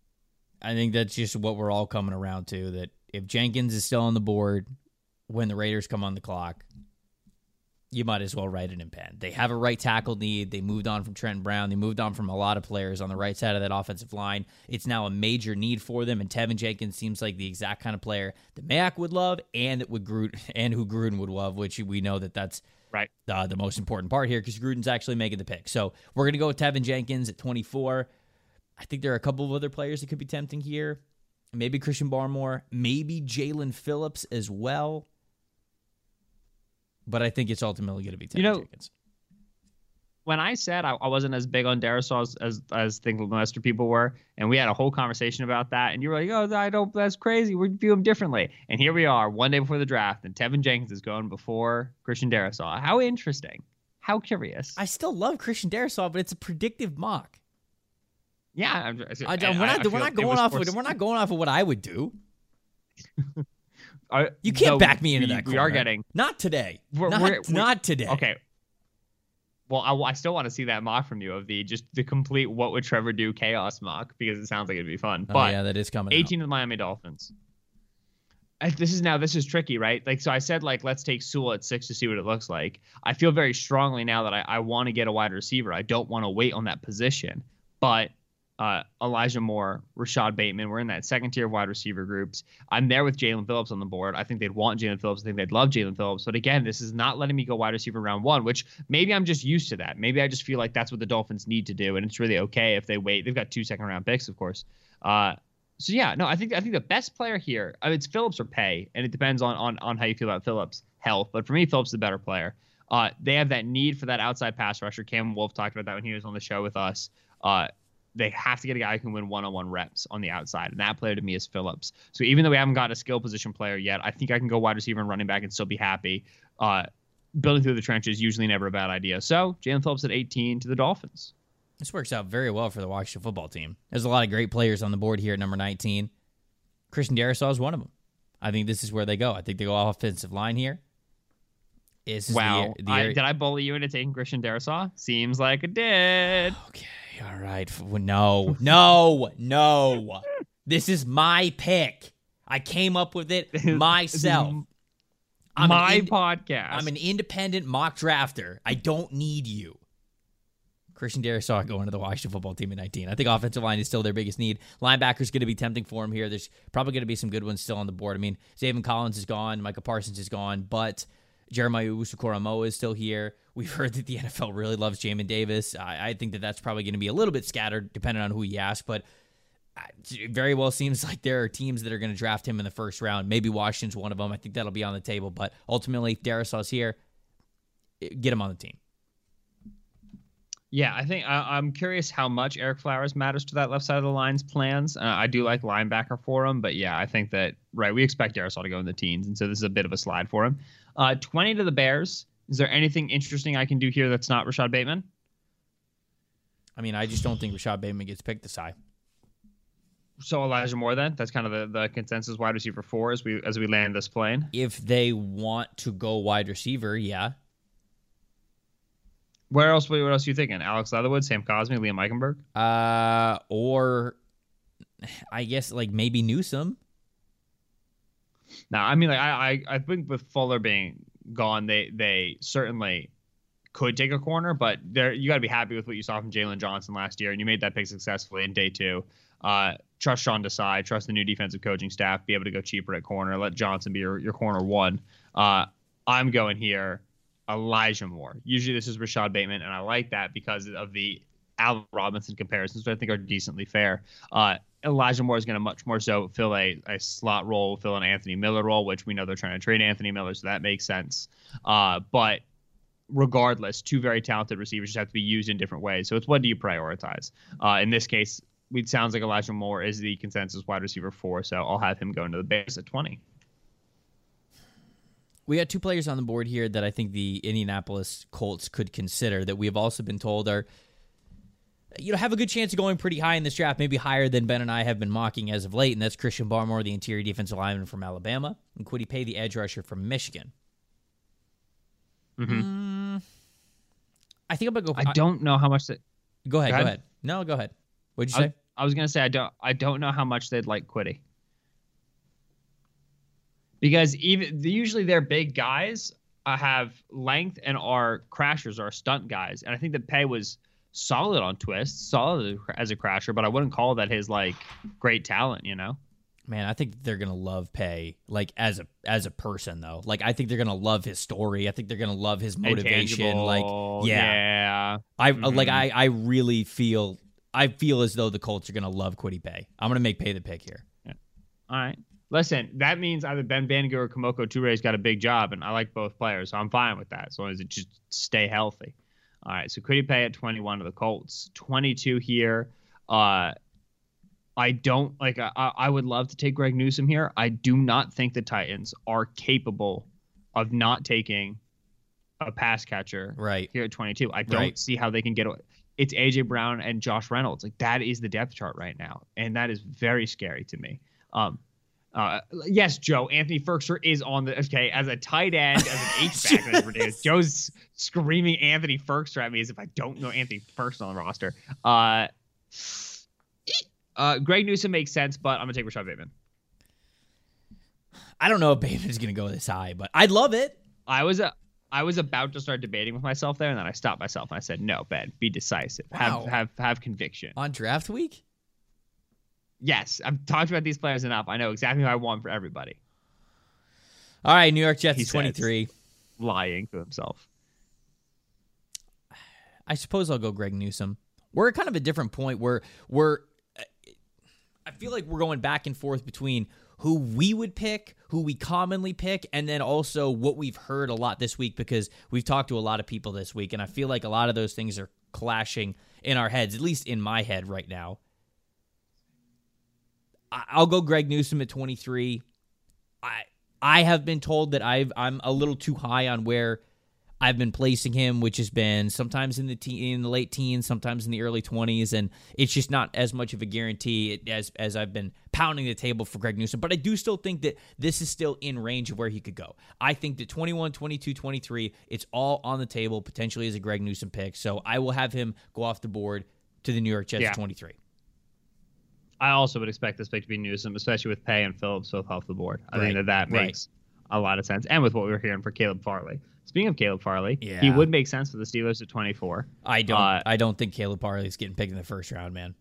I think that's just what we're all coming around to, that if Jenkins is still on the board when the Raiders come on the clock, you might as well write it in pen. They have a right tackle need. They moved on from Trenton Brown. They moved on from a lot of players on the right side of that offensive line. It's now a major need for them, and Tevin Jenkins seems like the exact kind of player that Mayak would love and that would Gruden, and who Gruden would love, which we know that that's right. uh, the most important part here because Gruden's actually making the pick. So we're going to go with Tevin Jenkins at twenty-four. I think there are a couple of other players that could be tempting here. Maybe Christian Barmore, maybe Jalen Phillips as well. But I think it's ultimately going to be Tevin you know, Jenkins. When I said I, I wasn't as big on Darisaw as, as as think most people were, and we had a whole conversation about that, and you were like, "Oh, I don't. That's crazy. We view him differently." And here we are, one day before the draft, and Tevin Jenkins is going before Christian Darisaw. How interesting! How curious! I still love Christian Darisaw, but it's a predictive mock. Yeah, I'm, I, I, we're not. We're not going off. Of, we're not going off of what I would do. Uh, you can't no, back me into we, that corner. We are getting not today. We're, not, we're, not today. Okay. Well, I, I still want to see that mock from you of the just the complete what would Trevor do chaos mock because it sounds like it'd be fun. Oh, but yeah, that is coming. eighteen out. of the Miami Dolphins. I, this is now this is tricky, right? Like so, I said like let's take Sewell at six to see what it looks like. I feel very strongly now that I, I want to get a wide receiver. I don't want to wait on that position, but. Uh, Elijah Moore, Rashad Bateman. We're in that second tier of wide receiver groups. I'm there with Jalen Phillips on the board. I think they'd want Jalen Phillips. I think they'd love Jalen Phillips. But again, this is not letting me go wide receiver round one, which maybe I'm just used to that. Maybe I just feel like that's what the Dolphins need to do, and it's really okay if they wait. They've got two second round picks, of course. Uh, so yeah, no, I think I think the best player here, I mean, it's Phillips or Pay, and it depends on on on how you feel about Phillips' health. But for me, Phillips is the better player. Uh, they have that need for that outside pass rusher. Cam Wolf talked about that when he was on the show with us. Uh, They have to get a guy who can win one-on-one reps on the outside, and that player to me is Phillips. So even though we haven't got a skill position player yet, I think I can go wide receiver and running back and still be happy. Uh, building through the trenches usually never a bad idea. So Jalen Phillips at eighteen to the Dolphins. This works out very well for the Washington football team. There's a lot of great players on the board here at number nineteen. Christian Darisaw is one of them. I think this is where they go. I think they go offensive line here. Is wow. The, the I, did I bully you into taking Christian Darisaw? Seems like it did. Okay. All right. No, no, no. This is my pick. I came up with it myself. I'm My ind- podcast. I'm an independent mock drafter. I don't need you. Christian Darrisaw going to the Washington football team at nineteen. I think offensive line is still their biggest need. Linebacker's going to be tempting for him here. There's probably going to be some good ones still on the board. I mean, Zaven Collins is gone. Micah Parsons is gone. But Jeremiah Owusu-Koramoah is still here. We've heard that the N F L really loves Jamin Davis. I, I think that that's probably going to be a little bit scattered depending on who you ask. But it very well seems like there are teams that are going to draft him in the first round. Maybe Washington's one of them. I think that'll be on the table. But ultimately, if Darrisaw's here, get him on the team. Yeah, I think I, I'm curious how much Eric Flowers matters to that left side of the line's plans. Uh, I do like linebacker for him, but yeah, I think that, right, we expect Darrisaw to go in the teens, and so this is a bit of a slide for him. Uh, twenty to the Bears. Is there anything interesting I can do here that's not Rashad Bateman? I mean, I just don't think Rashad Bateman gets picked this high. So Elijah Moore then? That's kind of the, the consensus wide receiver four as we as we land this plane. If they want to go wide receiver, yeah. Where else? What else are you thinking? Alex Leatherwood, Sam Cosmi, Liam Eichenberg? Uh, or I guess like maybe Newsome. Now, I mean, like I, I, I think with Fuller being gone, they they certainly could take a corner, but there you got to be happy with what you saw from Jalen Johnson last year, and you made that pick successfully in day two. Uh, trust Sean Desai, trust the new defensive coaching staff, be able to go cheaper at corner. Let Johnson be your, your corner one. Uh, I'm going here. Elijah Moore. Usually this is Rashad Bateman, and I like that because of the Al Robinson comparisons, which I think are decently fair. Uh, Elijah Moore is going to much more so fill a, a slot role, fill an Anthony Miller role, which we know they're trying to trade Anthony Miller, so that makes sense. Uh, but regardless, two very talented receivers just have to be used in different ways. So it's what do you prioritize? Uh, in this case, it sounds like Elijah Moore is the consensus wide receiver four, so I'll have him go into the Bears at twenty. We got two players on the board here that I think the Indianapolis Colts could consider that we have also been told are, you know, have a good chance of going pretty high in this draft, maybe higher than Ben and I have been mocking as of late, and that's Christian Barmore, the interior defensive lineman from Alabama, and Kwity Paye, the edge rusher from Michigan. Mm-hmm. Mm, I think I'm gonna go. I don't know how much that. Go ahead. Go Go ahead. ahead. No, go ahead. What'd you I, say? I was gonna say I don't. I don't know how much they'd like Kwity. Because even usually they're big guys, uh, have length and are crashers, are stunt guys, and I think that Paye was solid on twists, solid as a crasher, but I wouldn't call that his like great talent, you know. Man, I think they're gonna love Paye, like as a as a person though. Like I think they're gonna love his story. I think they're gonna love his motivation. Intangible, Like yeah, yeah. I Mm-hmm. like I I really feel I feel as though the Colts are gonna love Kwity Paye. I'm gonna make Paye the pick here. Yeah. All right. Listen, that means either Ben Bandigo or Kamoko Touré's got a big job, and I like both players, so I'm fine with that, as long as it just stay healthy. All right, so Kwity Paye at twenty-one to the Colts. twenty-two here. Uh, I don't, like, I, I would love to take Greg Newsome here. I do not think the Titans are capable of not taking a pass catcher Right. here at twenty-two. I don't Right. see how they can get away. It's A J Brown and Josh Reynolds. Like, that is the depth chart right now, and that is very scary to me. Um, Uh, yes, Joe. Anthony Ferkser is on the okay as a tight end, as an H back. That's ridiculous. Joe's screaming Anthony Ferkser at me as if I don't know Anthony Ferkser on the roster. Uh, uh, Greg Newsome makes sense, but I'm gonna take Rashad Bateman. I don't know if Bateman's gonna go this high, but I'd love it. I was a, I was about to start debating with myself there, and then I stopped myself and I said, "No, Ben, be decisive. Wow. Have have have conviction." On draft week? Yes, I've talked about these players enough. I know exactly who I want for everybody. All right, New York Jets He is twenty-three. says, lying to himself. I suppose I'll go Greg Newsome. We're at kind of a different point where we're I feel like we're going back and forth between who we would pick, who we commonly pick, and then also what we've heard a lot this week because we've talked to a lot of people this week, and I feel like a lot of those things are clashing in our heads, at least in my head right now. I'll go Greg Newsome at twenty-three. I I have been told that I've I'm a little too high on where I've been placing him, which has been sometimes in the te- in the late teens, sometimes in the early twenties, and it's just not as much of a guarantee as as I've been pounding the table for Greg Newsome. But I do still think that this is still in range of where he could go. I think that twenty-one, twenty-two, twenty-three, it's all on the table potentially as a Greg Newsome pick. So I will have him go off the board to the New York Jets Yeah. at twenty-three. I also would expect this pick to be Newsome, especially with Paye and Phillips both off the board. I Right, think that that right. makes a lot of sense. And with what we were hearing for Caleb Farley. Speaking of Caleb Farley, yeah. he would make sense for the Steelers at twenty-four. I don't. Uh, I don't think Caleb Farley is getting picked in the first round, man.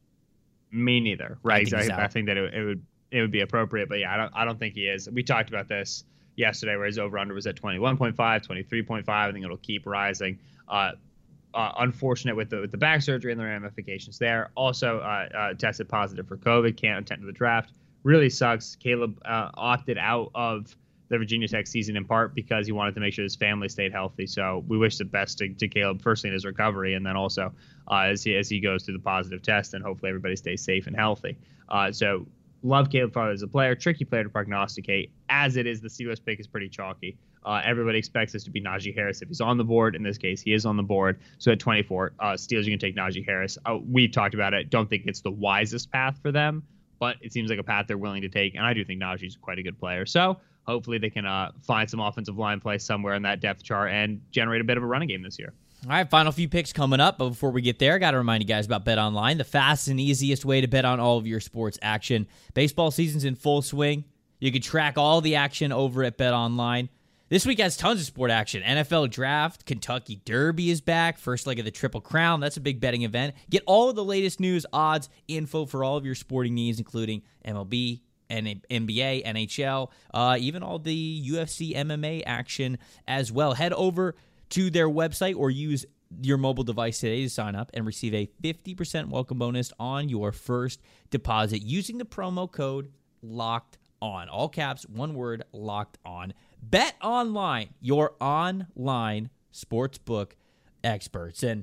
Me neither. Right? I think, exactly. I think that it, it would it would be appropriate, but yeah, I don't. I don't think he is. We talked about this yesterday, where his over under was at twenty-one point five, twenty-three point five. I think it'll keep rising. Uh, uh, unfortunate with the with the back surgery and the ramifications there. Also uh, uh, tested positive for COVID. Can't attend to the draft. Really sucks. Caleb uh, opted out of the Virginia Tech season in part because he wanted to make sure his family stayed healthy. So we wish the best to, to Caleb, firstly in his recovery, and then also uh, as he as he goes through the positive test, and hopefully everybody stays safe and healthy. Uh, so love Caleb Farley as a player, tricky player to prognosticate. As it is, the Steelers pick is pretty chalky. Uh, everybody expects this to be Najee Harris if he's on the board. In this case, he is on the board. So at twenty-four, uh, Steelers are going to take Najee Harris. Uh, we've talked about it. Don't think it's the wisest path for them, but it seems like a path they're willing to take. And I do think Najee's quite a good player. So hopefully they can uh, find some offensive line play somewhere in that depth chart and generate a bit of a running game this year. All right, final few picks coming up. But before we get there, got to remind you guys about BetOnline, the fastest and easiest way to bet on all of your sports action. Baseball season's in full swing. You can track all the action over at BetOnline. This week has tons of sport action. N F L Draft, Kentucky Derby is back. First leg of the Triple Crown. That's a big betting event. Get all of the latest news, odds, info for all of your sporting needs, including M L B, N B A, N H L, uh, even all the U F C M M A action as well. Head over to their website or use your mobile device today to sign up and receive a fifty percent welcome bonus on your first deposit using the promo code LOCKED ON. All caps, one word, LOCKED ON. BetOnline, your online sportsbook experts. And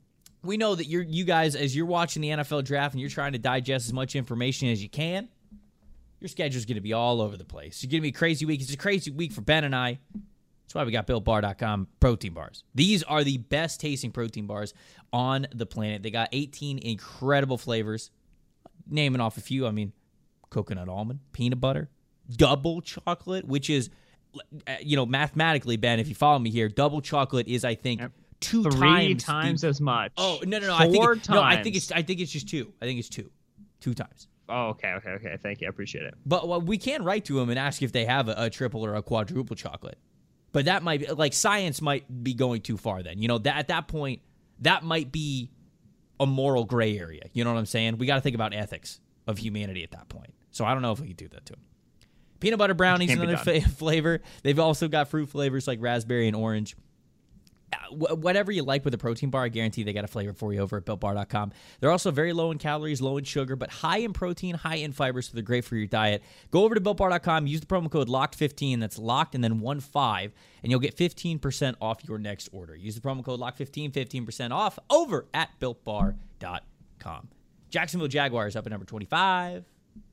we know that you're, you guys, as you're watching the N F L draft and you're trying to digest as much information as you can, your schedule's going to be all over the place. It's going to be a crazy week. It's a crazy week for Ben and I. That's why we got Built Bar dot com protein bars. These are the best tasting protein bars on the planet. They got eighteen incredible flavors. Naming off a few, I mean, coconut almond, peanut butter, double chocolate, which is, you know, mathematically, Ben, if you follow me here, double chocolate is, I think, yep. two Three times, times the, as much. Oh no, no, no! Four I think it, times. no, I think it's I think it's just two. I think it's two, two times. Oh, okay, okay, okay. Thank you. I appreciate it. But well, we can write to them and ask if they have a, a triple or a quadruple chocolate. But that might be, like, science might be going too far then. You know, that at that point, that might be a moral gray area. You know what I'm saying? We got to think about ethics of humanity at that point. So I don't know if we could do that to them. Peanut butter brownies is another fa- flavor. They've also got fruit flavors like raspberry and orange. Uh, whatever you like with a protein bar, I guarantee they got a flavor for you over at Built Bar dot com. They're also very low in calories, low in sugar, but high in protein, high in fiber, so they're great for your diet. Go over to Built Bar dot com, use the promo code locked fifteen, that's locked and then one five, and you'll get fifteen percent off your next order. Use the promo code locked fifteen, fifteen percent off over at Built Bar dot com. Jacksonville Jaguars up at number twenty-five.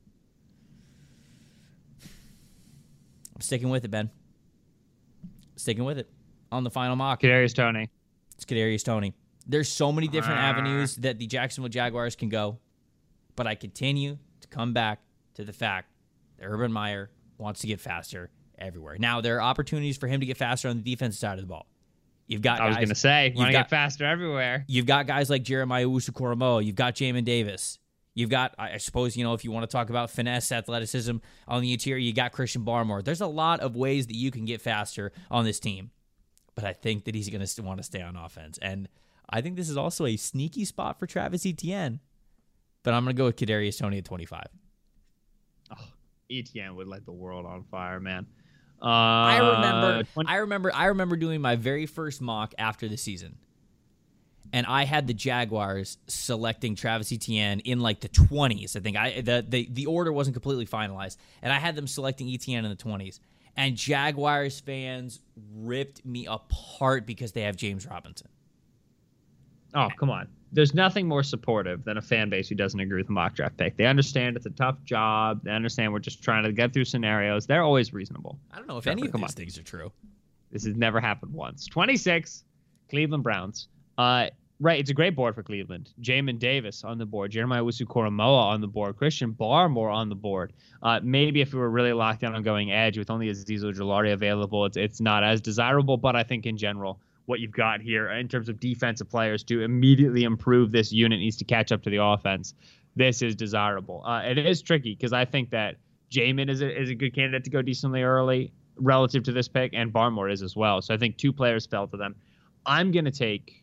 I'm sticking with it, Ben. Sticking with it. On the final mock. Kadarius Toney. It's Kadarius Toney. There's so many different uh. avenues that the Jacksonville Jaguars can go, but I continue to come back to the fact that Urban Meyer wants to get faster everywhere. Now, there are opportunities for him to get faster on the defensive side of the ball. You've got I was going to say, want to get faster everywhere. You've got guys like Jeremiah Owusu-Koramoah. You've got Jamin Davis. You've got, I suppose, you know, if you want to talk about finesse, athleticism on the interior, you got Christian Barmore. There's a lot of ways that you can get faster on this team. But I think that he's going to want to stay on offense. And I think this is also a sneaky spot for Travis Etienne. But I'm going to go with Kadarius Toney at twenty-five. Oh, Etienne would light the world on fire, man. Uh, I remember twenty I remember I remember doing my very first mock after the season. And I had the Jaguars selecting Travis Etienne in like the twenties. I think I the, the the order wasn't completely finalized. And I had them selecting Etienne in the twenties. And Jaguars fans ripped me apart because they have James Robinson. Oh, come on. There's nothing more supportive than a fan base who doesn't agree with the mock draft pick. They understand it's a tough job. They understand we're just trying to get through scenarios. They're always reasonable. I don't know if Trevor, any of these on. things are true. This has never happened once. twenty-six, Cleveland Browns. Uh, right, it's a great board for Cleveland. Jamin Davis on the board. Jeremiah Owusu-Koramoah on the board. Christian Barmore on the board. Uh, maybe if we were really locked down on going edge with only Azeez Ojulari available, it's, it's not as desirable. But I think in general, what you've got here in terms of defensive players to immediately improve this unit needs to catch up to the offense. This is desirable. Uh, it is tricky because I think that Jamin is a, is a good candidate to go decently early. relative to this pick, and Barmore is as well. So I think two players fell to them. I'm going to take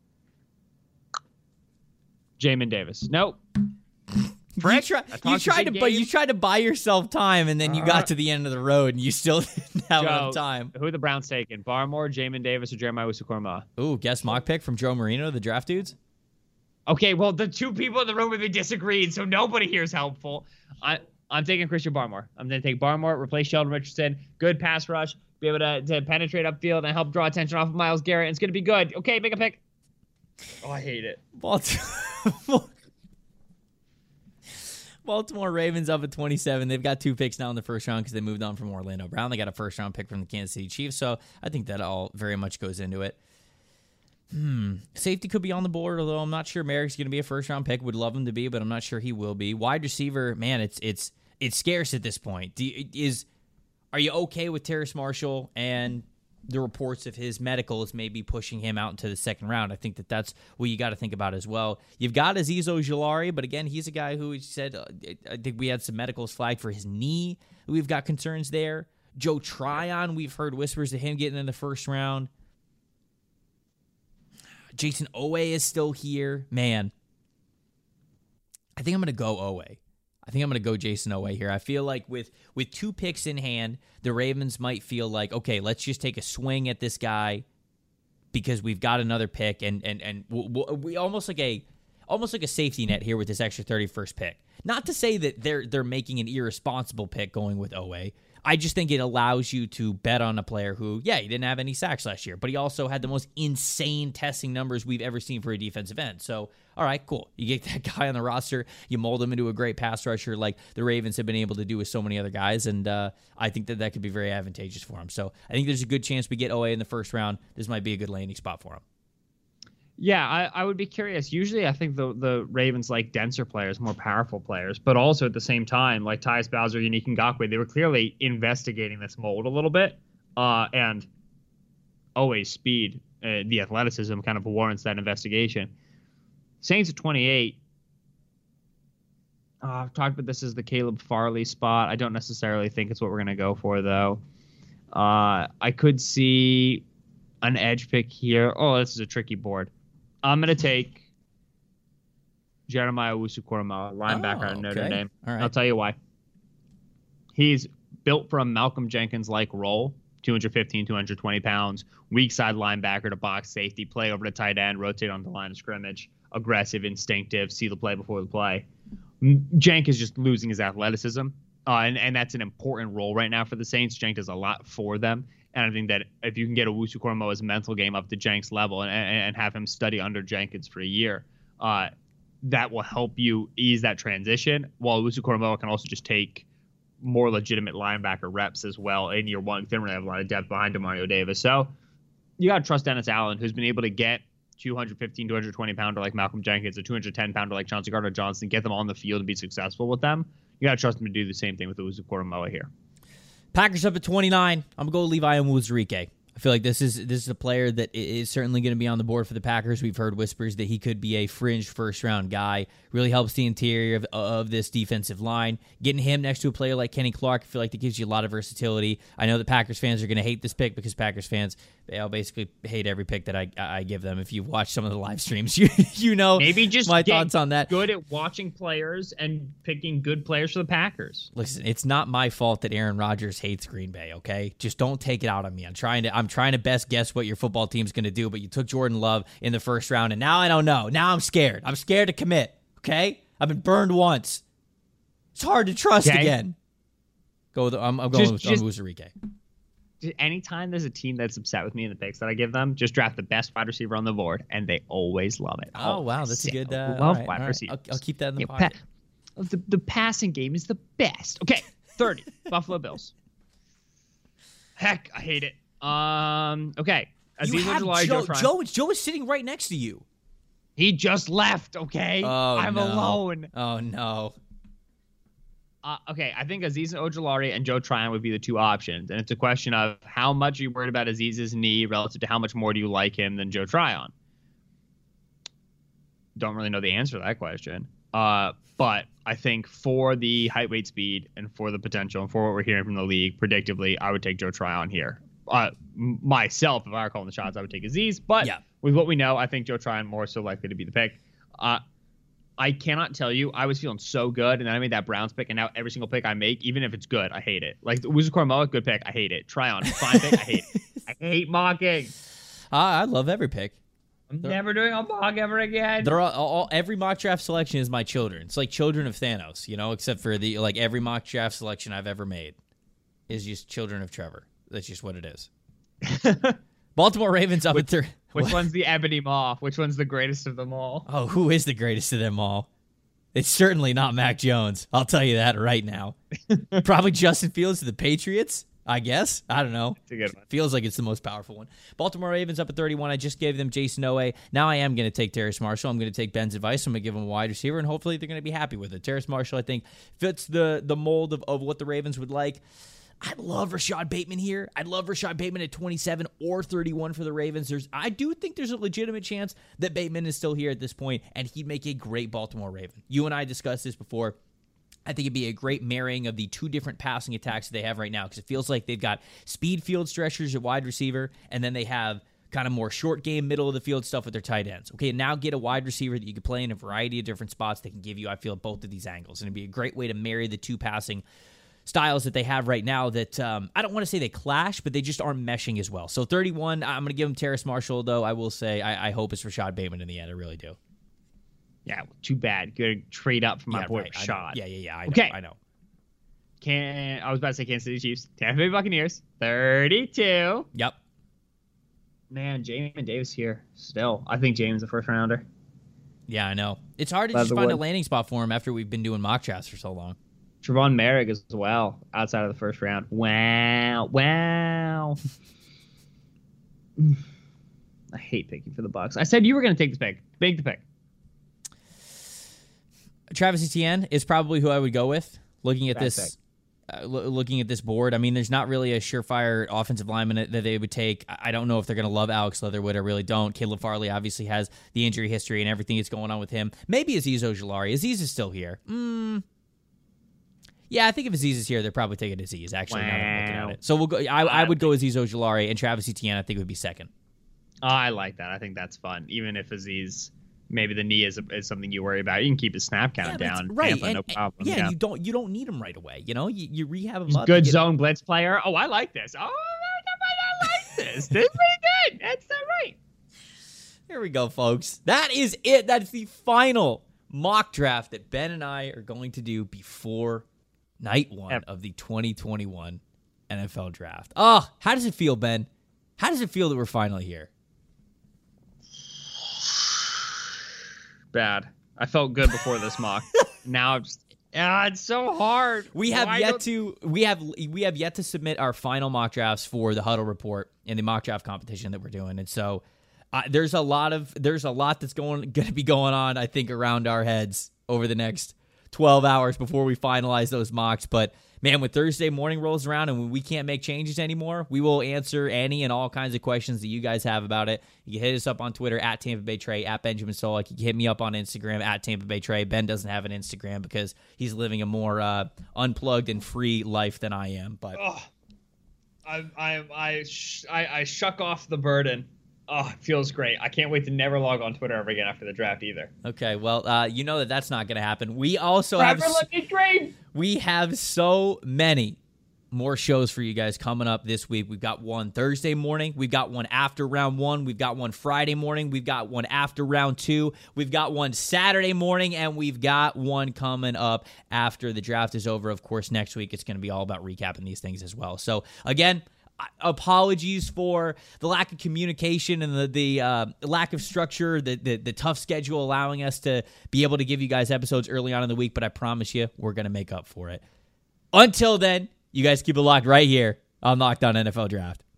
Jamin Davis. Nope. Frick, you, try, you tried to, but you tried to buy yourself time, and then you uh, got to the end of the road, and you still didn't have Joe, enough time. Who are the Browns taking? Barmore, Jamin Davis, or Jeremiah Owusu-Koramoah? Ooh, guess mock pick from Joe Marino, the draft dudes. Okay, well, the two people in the room with me disagreed, so nobody here is helpful. I, I'm taking Christian Barmore. I'm going to take Barmore, replace Sheldon Richardson, good pass rush, be able to, to penetrate upfield and help draw attention off of Myles Garrett. And it's going to be good. Okay, make a pick. Oh, I hate it. Baltimore. Baltimore Ravens up at twenty-seven. They've got two picks now in the first round because they moved on from Orlando Brown. They got a first round pick from the Kansas City Chiefs, so I think that all very much goes into it. Hmm. Safety could be on the board, although I'm not sure Merrick's going to be a first round pick. Would love him to be, but I'm not sure he will be. Wide receiver, man, it's it's it's scarce at this point. Do you, is are you okay with Terrace Marshall and the reports of his medical is maybe pushing him out into the second round? I think that that's what you got to think about as well. You've got Azeez Ojulari, but again, he's a guy who said, uh, I think we had some medicals flagged for his knee. We've got concerns there. Joe Tryon, we've heard whispers of him getting in the first round. Jason Owe is still here. Man, I think I'm going to go Owe. I think I'm going to go Jason Owe here. I feel like with with two picks in hand, the Ravens might feel like, okay, let's just take a swing at this guy because we've got another pick, and and and we'll, we almost like a almost like a safety net here with this extra thirty-first pick. Not to say that they're they're making an irresponsible pick going with Owe. I just think it allows you to bet on a player who, yeah, he didn't have any sacks last year, but he also had the most insane testing numbers we've ever seen for a defensive end. So, all right, cool. You get that guy on the roster, you mold him into a great pass rusher like the Ravens have been able to do with so many other guys, and uh, I think that that could be very advantageous for him. So I think there's a good chance we get Owe in the first round. This might be a good landing spot for him. Yeah, I, I would be curious. Usually I think the the Ravens like denser players, more powerful players, but also at the same time, like Tyus Bowser, Yannick Ngakoue, they were clearly investigating this mold a little bit. Uh, and always speed, uh, the athleticism kind of warrants that investigation. Saints at twenty-eight. Uh, I've talked about this as the Caleb Farley spot. I don't necessarily think it's what we're going to go for, though. Uh, I could see an edge pick here. Oh, this is a tricky board. I'm going to take Jeremiah Owusu-Koramoah, linebacker oh, at Notre okay. Dame. All right. I'll tell you why. He's built for a Malcolm Jenkins-like role, two fifteen, two twenty pounds, weak side linebacker to box safety, play over to tight end, rotate on the line of scrimmage, aggressive, instinctive, see the play before the play. Jenk is just losing his athleticism, uh, and, and that's an important role right now for the Saints. Jenk does a lot for them. And I think that if you can get Owusu-Koramoah's mental game up to Jenk's level and, and, and have him study under Jenkins for a year, uh, that will help you ease that transition, while Owusu-Koramoah can also just take more legitimate linebacker reps as well in year one. They don't really have a lot of depth behind Demario Davis. So you got to trust Dennis Allen, who's been able to get two fifteen, two twenty pounder like Malcolm Jenkins, a two ten pounder like Chauncey Gardner-Johnson, get them on the field and be successful with them. You got to trust him to do the same thing with Owusu-Koramoah here. Packers up at twenty-nine. I'm going to go Levi Onwuzurike. I feel like this is this is a player that is certainly going to be on the board for the Packers. We've heard whispers that he could be a fringe first-round guy. Really helps the interior of, of this defensive line. Getting him next to a player like Kenny Clark, I feel like that gives you a lot of versatility. I know that Packers fans are going to hate this pick because Packers fans, they all basically hate every pick that I I give them. If you've watched some of the live streams, you you know maybe just my thoughts on that. Good at watching players and picking good players for the Packers. Listen, it's not my fault that Aaron Rodgers hates Green Bay. Okay, just don't take it out on me. I'm trying to I'm trying to best guess what your football team's going to do, but you took Jordan Love in the first round, and now I don't know. Now I'm scared. I'm scared to commit. Okay, I've been burned once. It's hard to trust okay. again. Go with I'm, I'm going just, with Onwuzurike. Anytime there's a team that's upset with me in the picks that I give them, just draft the best wide receiver on the board, and they always love it. Oh, wow, that's a good uh, love right, wide right. receivers. I'll, I'll keep that in the yeah, pocket. Pa- the, the passing game is the best. Okay, thirty Buffalo Bills. Heck, I hate it. Um, okay. You have Joe, Joe, Joe is sitting right next to you. He just left, okay? Oh, I'm no. alone. Oh, no. Uh, okay, I think Azeez Ojulari and Joe Tryon would be the two options. And it's a question of how much are you worried about Aziz's knee relative to how much more do you like him than Joe Tryon? Don't really know the answer to that question. Uh, but I think for the height, weight, speed, and for the potential, and for what we're hearing from the league, predictably, I would take Joe Tryon here. Uh, m- myself, if I were calling the shots, I would take Azeez. But Yeah. with what we know, I think Joe Tryon more so likely to be the pick. Uh, I cannot tell you, I was feeling so good, and then I made that Browns pick, and now every single pick I make, even if it's good, I hate it. Like, Wuzukoromoa, good pick, I hate it. Tryon, fine pick, I hate it. I hate mocking. Uh, I love every pick. I'm they're, never doing a mock ever again. They're all, all every mock draft selection is my children. It's like children of Thanos, you know, except for the like every mock draft selection I've ever made is just children of Trevor. That's just what it is. Baltimore Ravens up which, at third. Which what? one's the Ebony Maw? Which one's the greatest of them all? Oh, who is the greatest of them all? It's certainly not Mac Jones. I'll tell you that right now. Probably Justin Fields to the Patriots. I guess. I don't know. It's a good one. Feels like it's the most powerful one. Baltimore Ravens up at thirty-one. I just gave them Jason Owe. Now I am going to take Terrace Marshall. I'm going to take Ben's advice. I'm going to give him a wide receiver, and hopefully they're going to be happy with it. Terrace Marshall, I think, fits the the mold of, of what the Ravens would like. I love Rashad Bateman here. I'd love Rashad Bateman at twenty-seven or thirty-one for the Ravens. There's, I do think there's a legitimate chance that Bateman is still here at this point, and he'd make a great Baltimore Raven. You and I discussed this before. I think it'd be a great marrying of the two different passing attacks that they have right now, because it feels like they've got speed field stretchers at wide receiver, and then they have kind of more short game, middle of the field stuff with their tight ends. Okay, now get a wide receiver that you can play in a variety of different spots that can give you, I feel, both of these angles. And it'd be a great way to marry the two passing styles that they have right now that um, I don't want to say they clash, but they just aren't meshing as well. So thirty-one, I'm going to give him Terrace Marshall, though. I will say I, I hope it's Rashad Bateman in the end. I really do. Yeah, too bad. Good trade up for my yeah, boy right, Rashad. Yeah, yeah, yeah. I know, okay. I know. Can I was about to say Kansas City Chiefs. Tampa Bay Buccaneers, thirty-two. Yep. Man, Jamin Davis here still. I think James a first rounder. Yeah, I know. It's hard to Glad just the find wood. a landing spot for him after we've been doing mock drafts for so long. Trevon Merrick as well, outside of the first round. Wow. Wow. I hate picking for the Bucs. I said you were going to take this pick. Big the pick. Travis Etienne is probably who I would go with. Looking at Bad this, uh, lo- looking at this board, I mean, there's not really a surefire offensive lineman that they would take. I I don't know if they're going to love Alex Leatherwood. I really don't. Caleb Farley obviously has the injury history and everything that's going on with him. Maybe Azeez Ojulari. Azeez is still here. Mm. Yeah, I think if Azeez is here, they're probably taking Azeez. Actually, now that I'm looking at it. So we'll go. I, I would go Azeez Ojulari, and Travis Etienne I think would be second. Oh, I like that. I think that's fun. Even if Azeez, maybe the knee is, is something you worry about, you can keep his snap count Yeah, but down. it's- right? Tampa, and, no problem. Yeah, Yeah, you don't you don't need him right away. You know, you, you rehab him He's up. good you get- zone blitz player. Oh, I like this. Oh, I like this. This is pretty good. That's not right. There we go, folks. That is it. That's the final mock draft that Ben and I are going to do before night one Yep. of the twenty twenty-one N F L draft. Oh, how does it feel, Ben? How does it feel that we're finally here? Bad. I felt good before this mock. Now I'm just, ah, it's so hard. We have Why yet don't- to we have we have yet to submit our final mock drafts for the Huddle Report and the mock draft competition that we're doing, and so uh, there's a lot of there's a lot that's going going to be going on, I think, around our heads over the next twelve hours before we finalize those mocks. But man, when Thursday morning rolls around and when we can't make changes anymore, we will answer any and all kinds of questions that you guys have about it. You can hit us up on Twitter at Tampa Bay Trey, at Benjamin Solak. You can hit me up on Instagram at Tampa Bay Trey. Ben doesn't have an Instagram because he's living a more uh, unplugged and free life than I am. But Oh, I I I, sh- I I shuck off the burden. Oh, it feels great. I can't wait to never log on Twitter ever again after the draft either. okay, well, uh, you know that that's not going to happen. We also have Forever looking great. we have so many more shows for you guys coming up this week. We've got one Thursday morning. We've got one after round one. We've got one Friday morning. We've got one after round two. We've got one Saturday morning, and we've got one coming up after the draft is over. Of course, next week it's going to be all about recapping these things as well. So again, apologies for the lack of communication and the the uh, lack of structure, the, the the tough schedule allowing us to be able to give you guys episodes early on in the week, but I promise you we're going to make up for it. Until then, you guys keep it locked right here on Locked On N F L Draft.